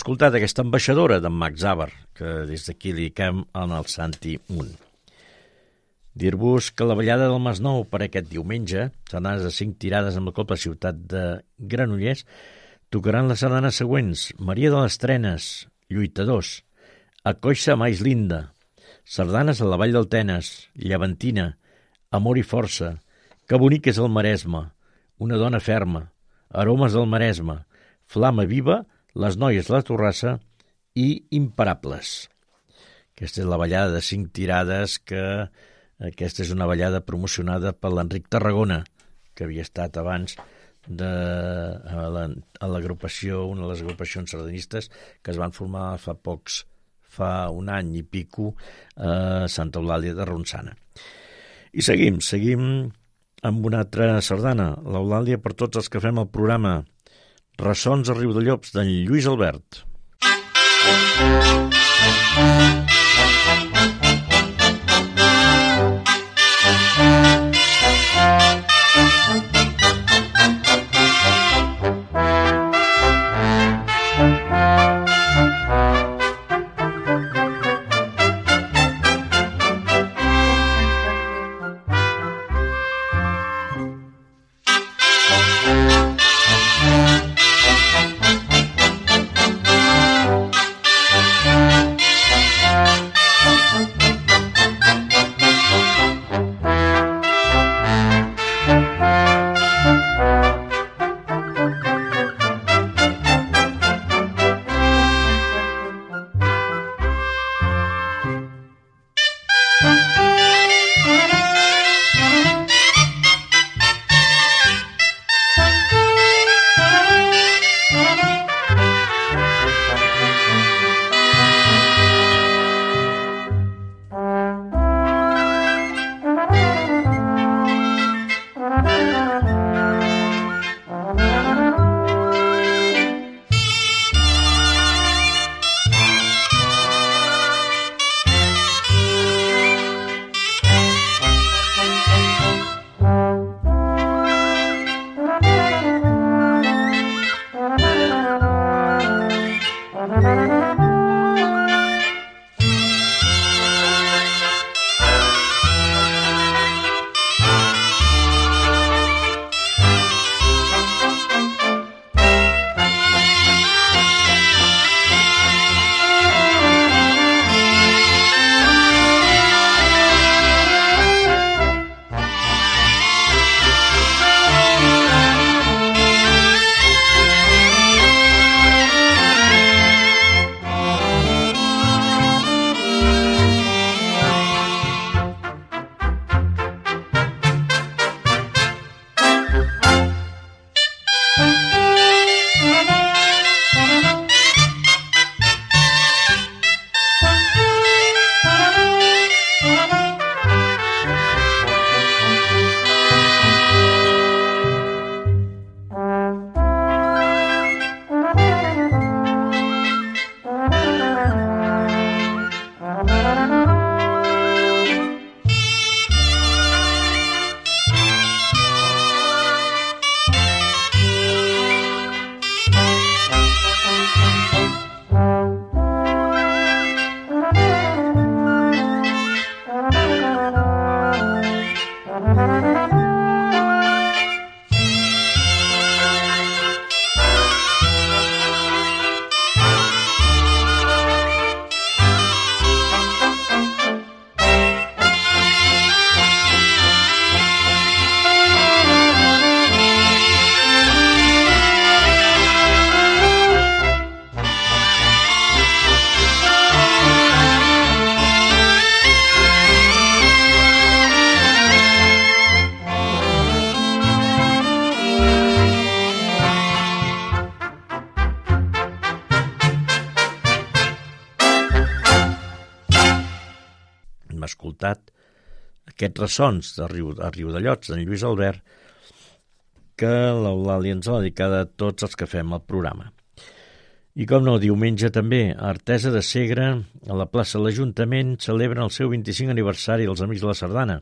escoltat aquesta ambaixadora d'en Max Abar, que des d'aquí li dediquem en el Santi Munt. Dir-vos que la ballada del Masnou per aquest diumenge, sardanes de cinc tirades amb la Cobla Ciutat de Granollers, tocaran les sardanes següents: Maria de les Trenes, Lluitadors, A Coixa Mais Linda, sardanes a la Vall del Tenes, Llevantina, Amor i Força, Que bonic és el Maresme, Una dona ferma, Aromes del Maresme, Flama viva, Les noies de la Torrassa i Imparables. Aquesta és la ballada de cinc tirades, que aquesta és una ballada promocionada per l'Enric Tarragona, que havia estat abans de, a la, a l'agrupació, una de les agrupacions sardanistes que es van formar fa pocs, fa un any i pico, a Santa Eulàlia de Ronçana. I seguim, seguim amb una altra sardana, l'Eulàlia per tots els que fem el programa, Ressons a Riudellots, d'en Lluís Albert. escoltat aquests ressons de Riu, a Riudellots, d'en Lluís Albert, que l'Eulàlia ens ha dedicat a tots els que fem el programa. I com no, diumenge també, a Artesa de Segre, a la plaça de l'Ajuntament, celebren el seu vint-i-cinc aniversari els Amics de la Sardana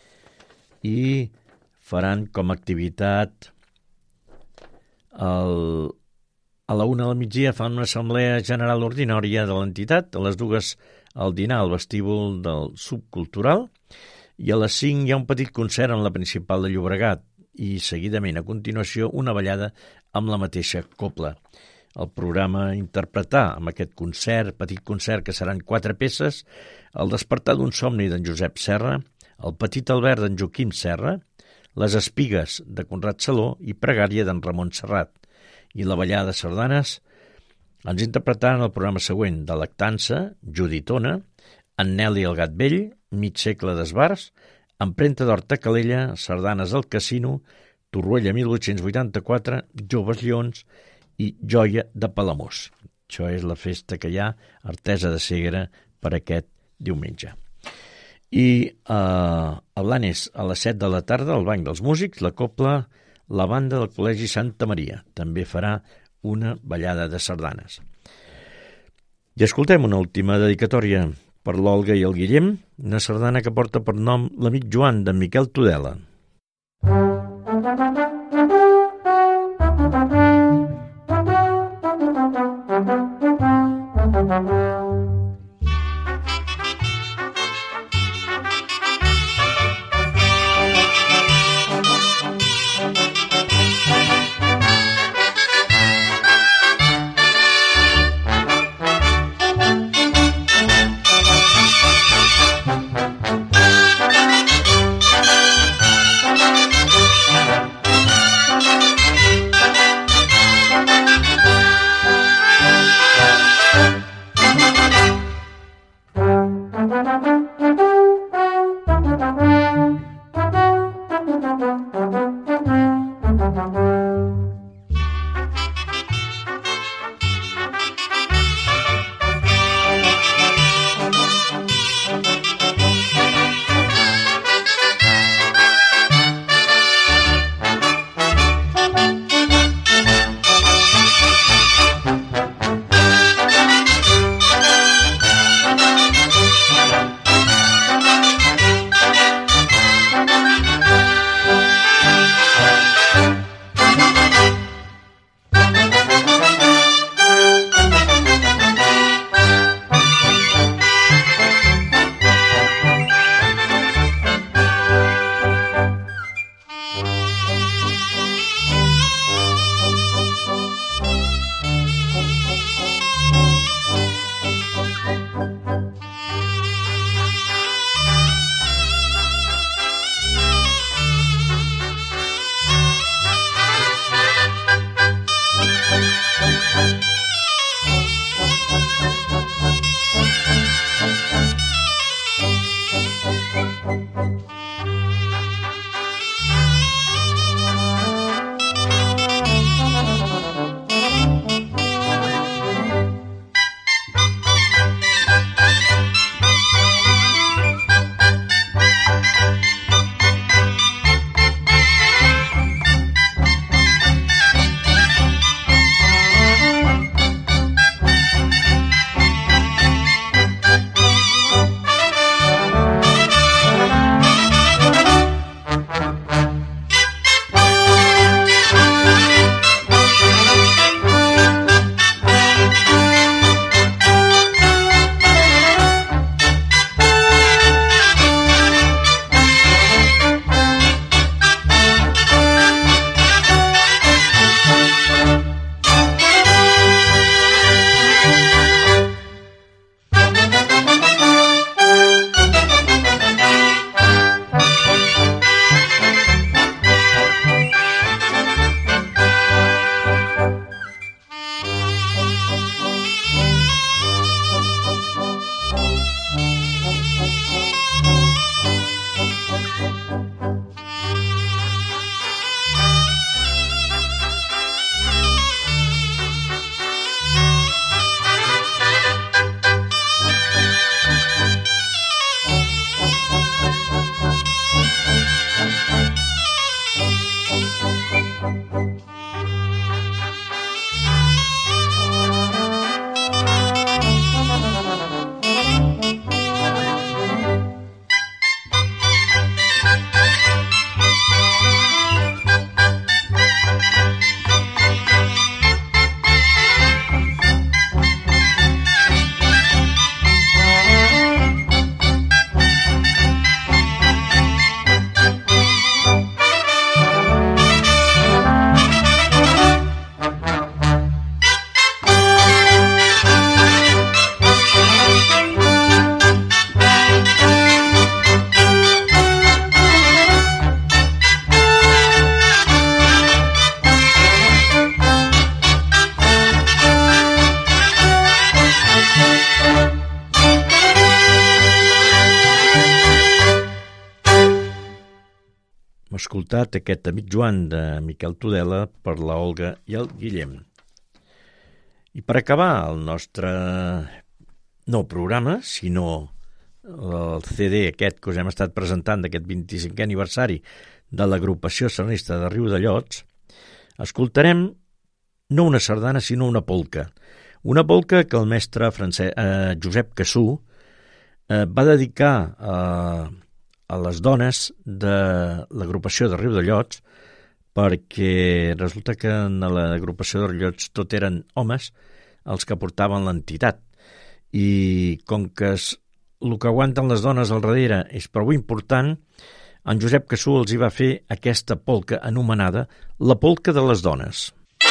i faran com a activitat el, A la una del migdia fan una assemblea general ordinària de l'entitat, a les dues al dinar al vestíbul del Subcultural, i a les cinc hi ha un petit concert en la principal de Llobregat i, seguidament, a continuació, una ballada amb la mateixa cobla. El programa a interpretar amb aquest concert, petit concert que seran quatre peces, El despertar d'un somni d'en Josep Serra, El petit Albert d'en Joaquim Serra, Les espigues de Conrad Saló i Pregària d'en Ramon Serrat. I la ballada de sardanes ens interpretaran el programa següent de Lactança, Juditona, En Nel i el gat vell, Mig segle d'esbars, Empremta d'Horta Calella, Sardanes del Casino, Torroella mil vuit-cents vuitanta-quatre, Joves Lleons i Joia de Palamós. Això és la festa que hi ha, Artesa de Segre, per aquest diumenge. I eh, a Blanes, a les set de la tarda, al Banc dels Músics, la cobla La Banda del Col·legi Santa Maria. També farà una ballada de sardanes. I escoltem una última dedicatòria per l'Olga i el Guillem, una sardana que porta per nom L'amic Joan, d'en Miquel Tudela. escoltat aquest Amic Joan de Miquel Tudela per la Olga i el Guillem. I per acabar el nostre, no programa, sinó el C D aquest que us hem estat presentant d'aquest vint-i-cinquè aniversari de l'agrupació sardanista de Riudellots, escoltarem no una sardana sinó una polca. Una polca que el mestre francès, eh, Josep Cassú eh, va dedicar a, a les dones de l'agrupació de Riudellots, perquè resulta que en l'agrupació de Riudellots tot eren homes els que portaven l'entitat, i com que es, el que aguanten les dones al darrere és prou important, en Josep Cassú els hi va fer aquesta polca anomenada la polca de les dones.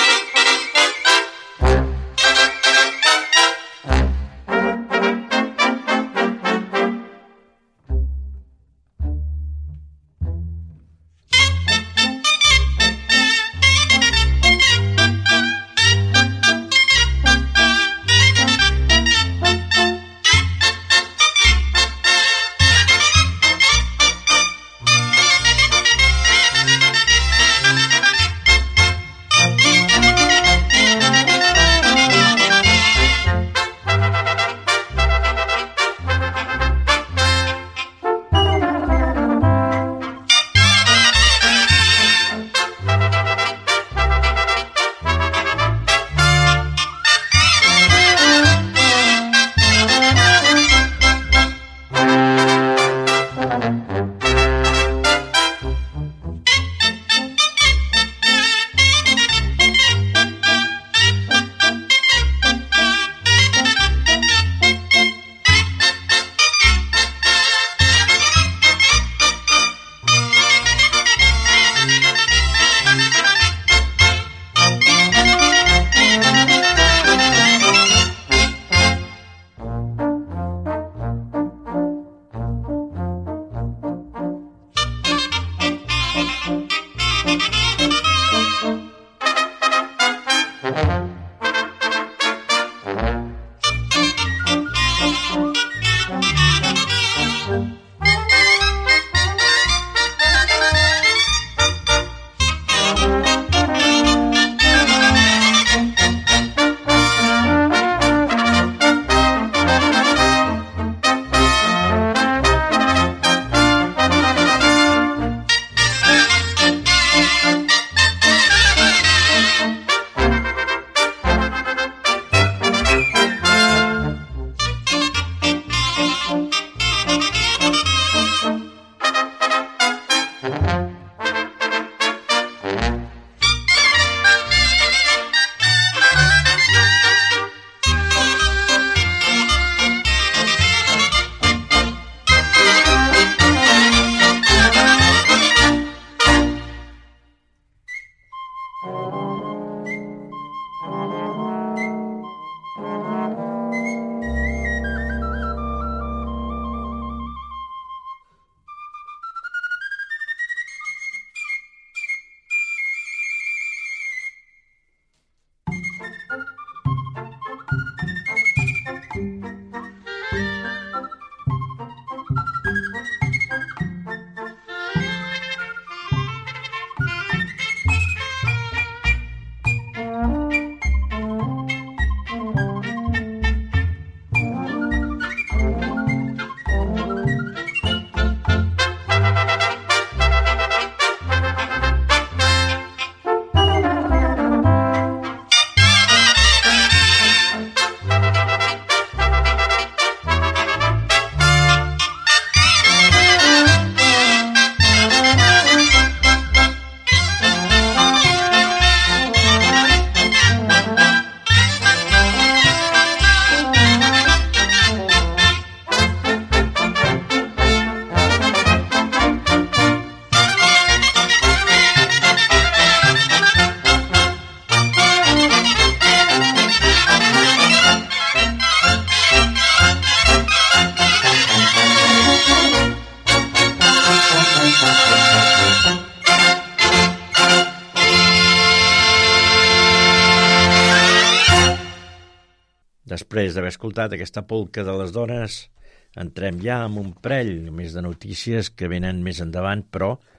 Després d'haver escoltat aquesta polca de les dones, entrem ja amb un parell més de notícies que venen més endavant, però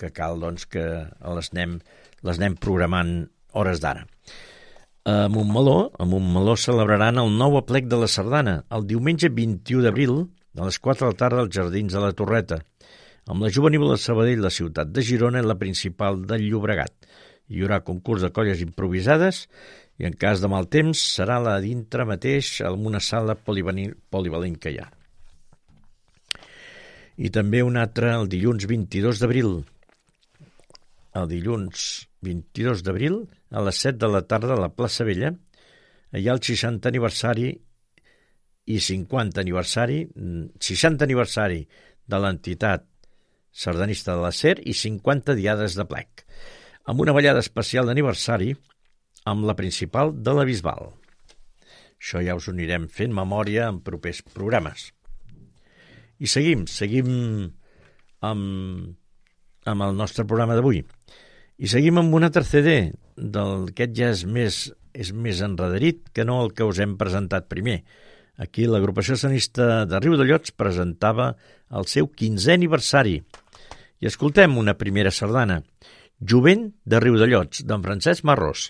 que cal doncs, que les anem, les anem programant hores d'ara. A Montmeló, a Montmeló celebraran el nou aplec de la sardana el diumenge vint-i-u d'abril a les quatre de la tarda als Jardins de la Torreta, amb la Juvenil de Sabadell, la ciutat de Girona i la principal del Llobregat. Hi haurà concurs de colles improvisades i en cas de mal temps serà la dintre mateix en una sala polivalent que hi ha. I també un altre el dilluns vint-i-dos d'abril. El dilluns vint-i-dos d'abril a les set de la tarda a la plaça Vella hi ha el seixantè aniversari i cinquantè aniversari, seixantè aniversari de l'entitat sardanista de la S E R i cinquanta diades de plec, amb una ballada especial d'aniversari amb la principal de la Bisbal. Això ja us ho anirem fent memòria en propers programes. I seguim, seguim amb, amb el nostre programa d'avui. I seguim amb un altre C D, d'aquest ja és més, és més enrederit que no el que us hem presentat primer. Aquí l'agrupació sardanista de Riudellots presentava el seu quinzè aniversari. I escoltem una primera sardana, Jovent de Riudellots, d'en Francesc Marrós.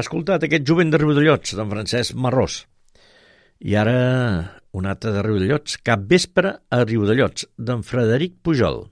M'ha escoltat aquest jovent de Riudellots, d'en Francesc Marrós. I ara un altre de Riudellots, Cap vespre a Riudellots, d'en Frederic Pujol.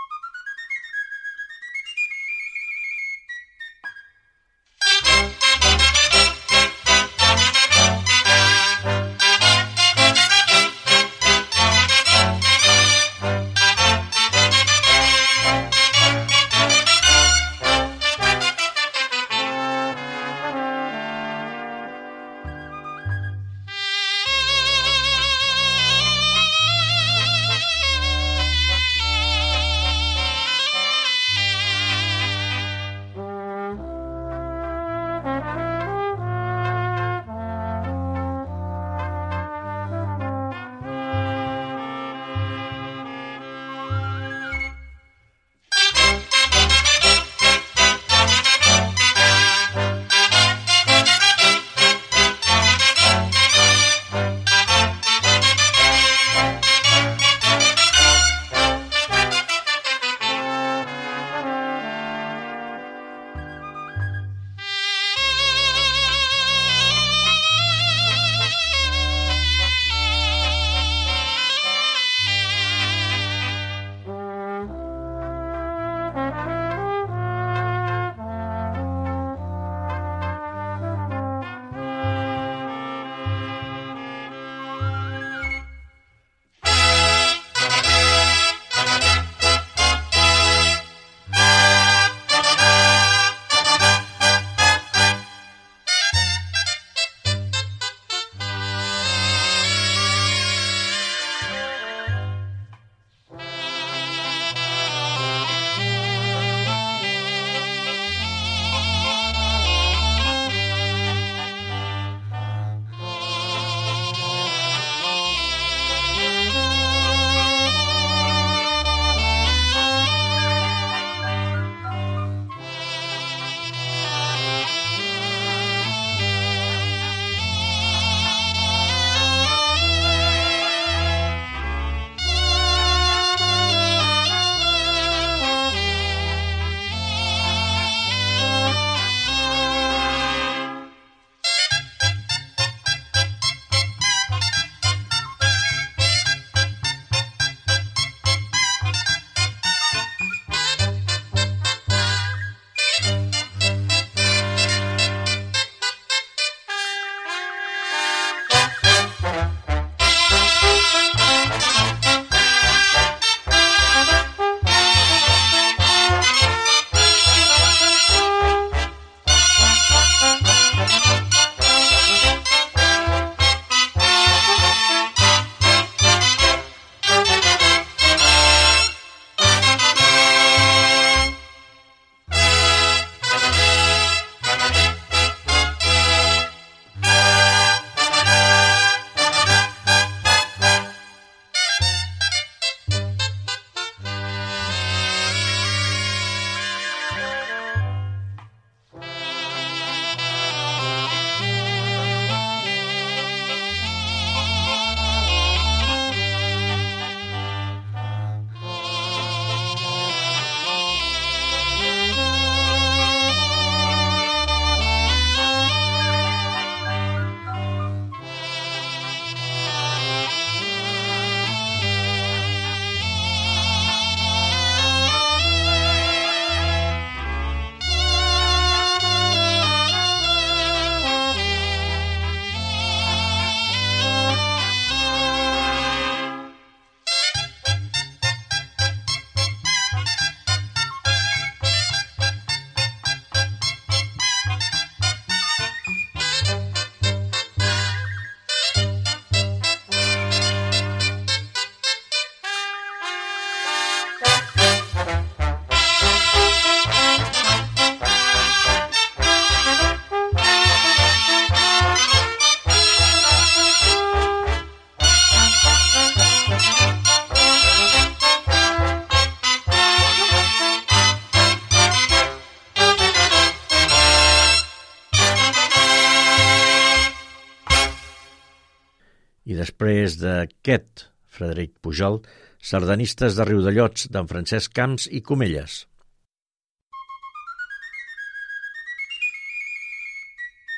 I després d'aquest Frederic Pujol, sardanistes de Riudellots, d'en Francesc Camps i Comelles.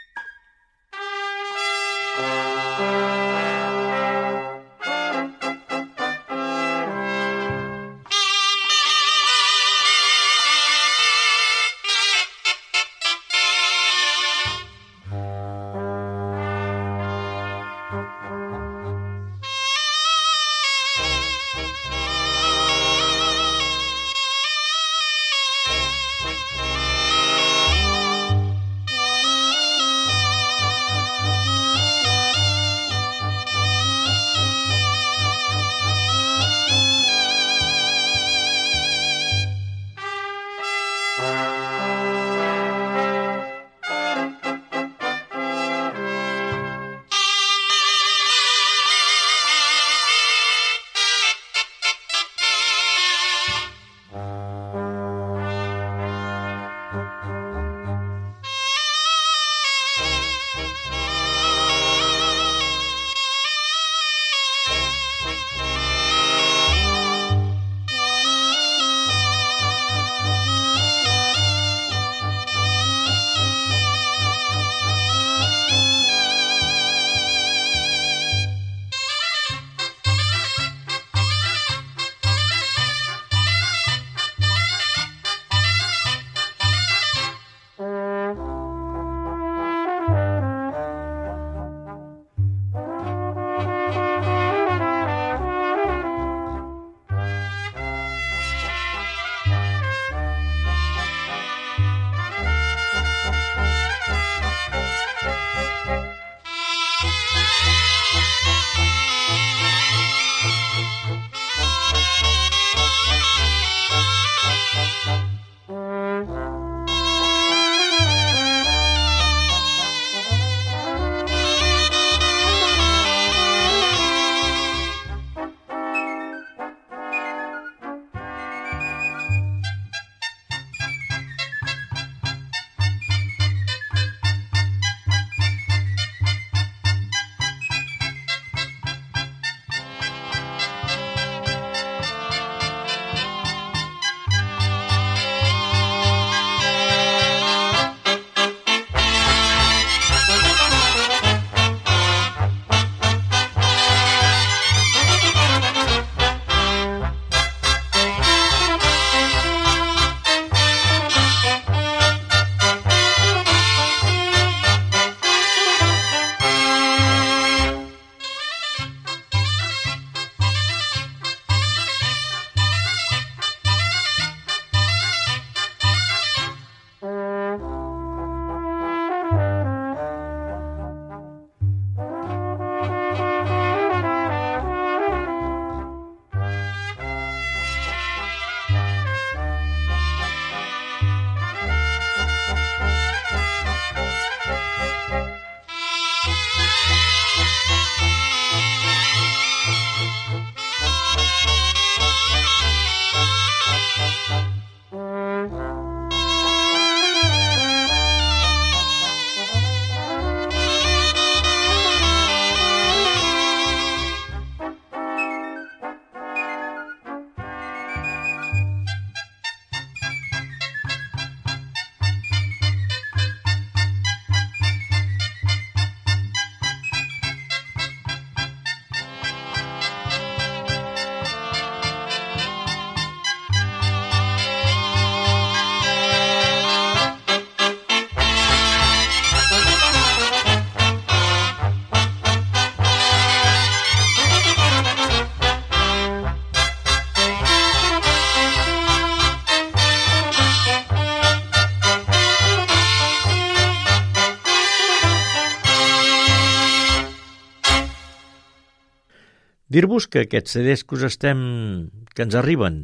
Dir-vos que aquests C Ds que us estem, que ens arriben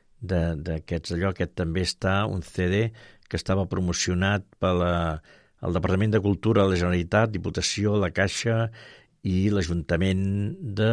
d'aquests allò, aquest també està un C D que estava promocionat pel el Departament de Cultura de la Generalitat, Diputació, la Caixa i l'Ajuntament de,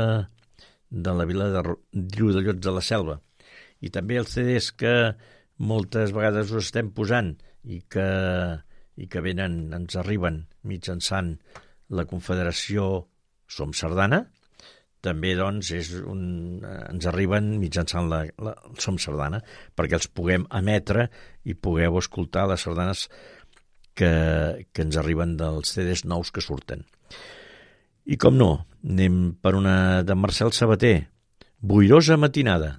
de la vila de Riudellots de la Selva. I també els C Ds que moltes vegades us estem posant i que, i que venen, ens arriben mitjançant la Confederació Som Sardana, també doncs, és un, ens arriben mitjançant la, la Som Sardana, perquè els puguem emetre i pugueu escoltar les sardanes que, que ens arriben dels C Ds nous que surten. I com no, anem per una de Marcel Sabater, Boirosa matinada.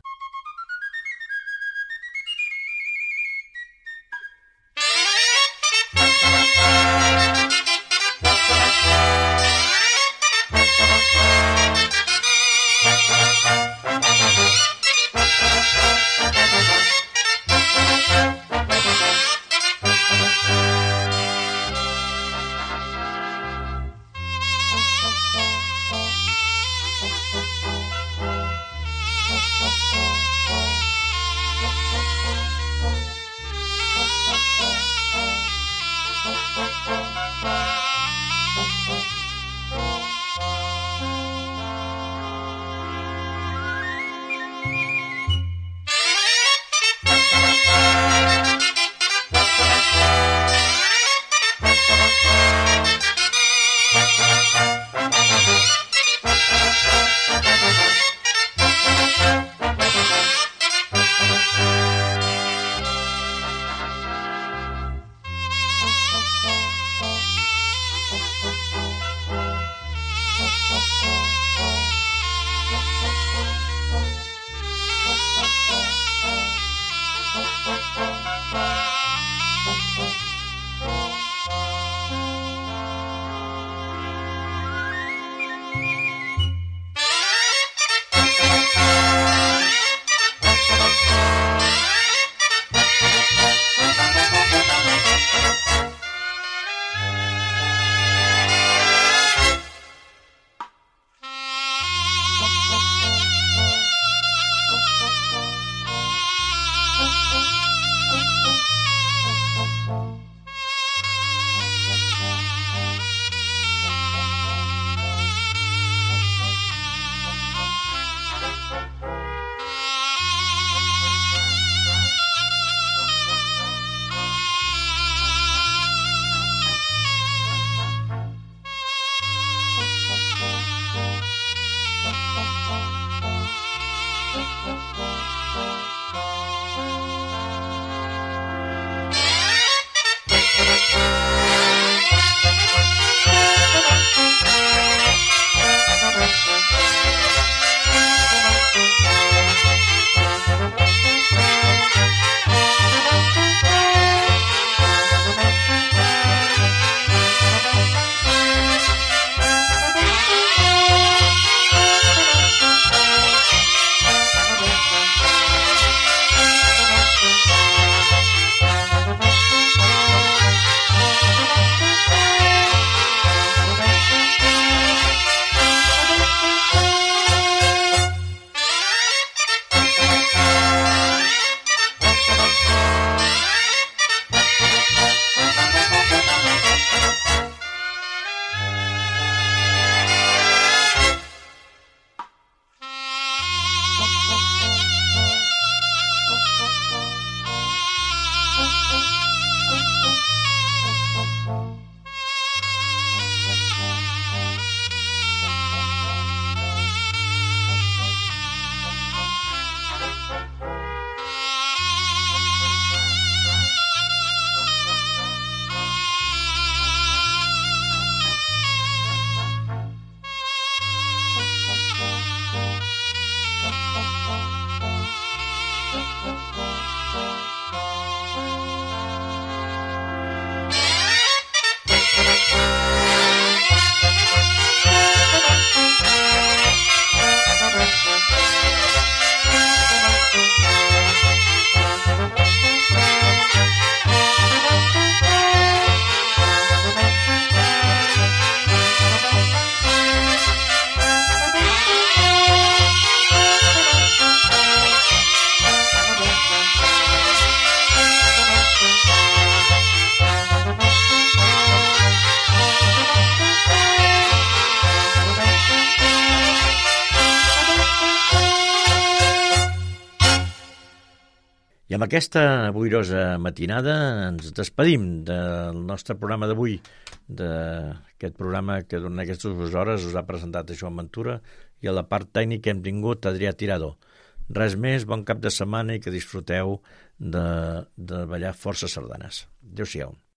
amb aquesta boirosa matinada ens despedim del nostre programa d'avui, d'aquest programa que durant aquestes dues hores us ha presentat Joan Ventura, i a la part tècnica hem tingut Adrià Tirado. Res més, bon cap de setmana i que disfruteu de, de ballar força sardanes. Adéu-siau.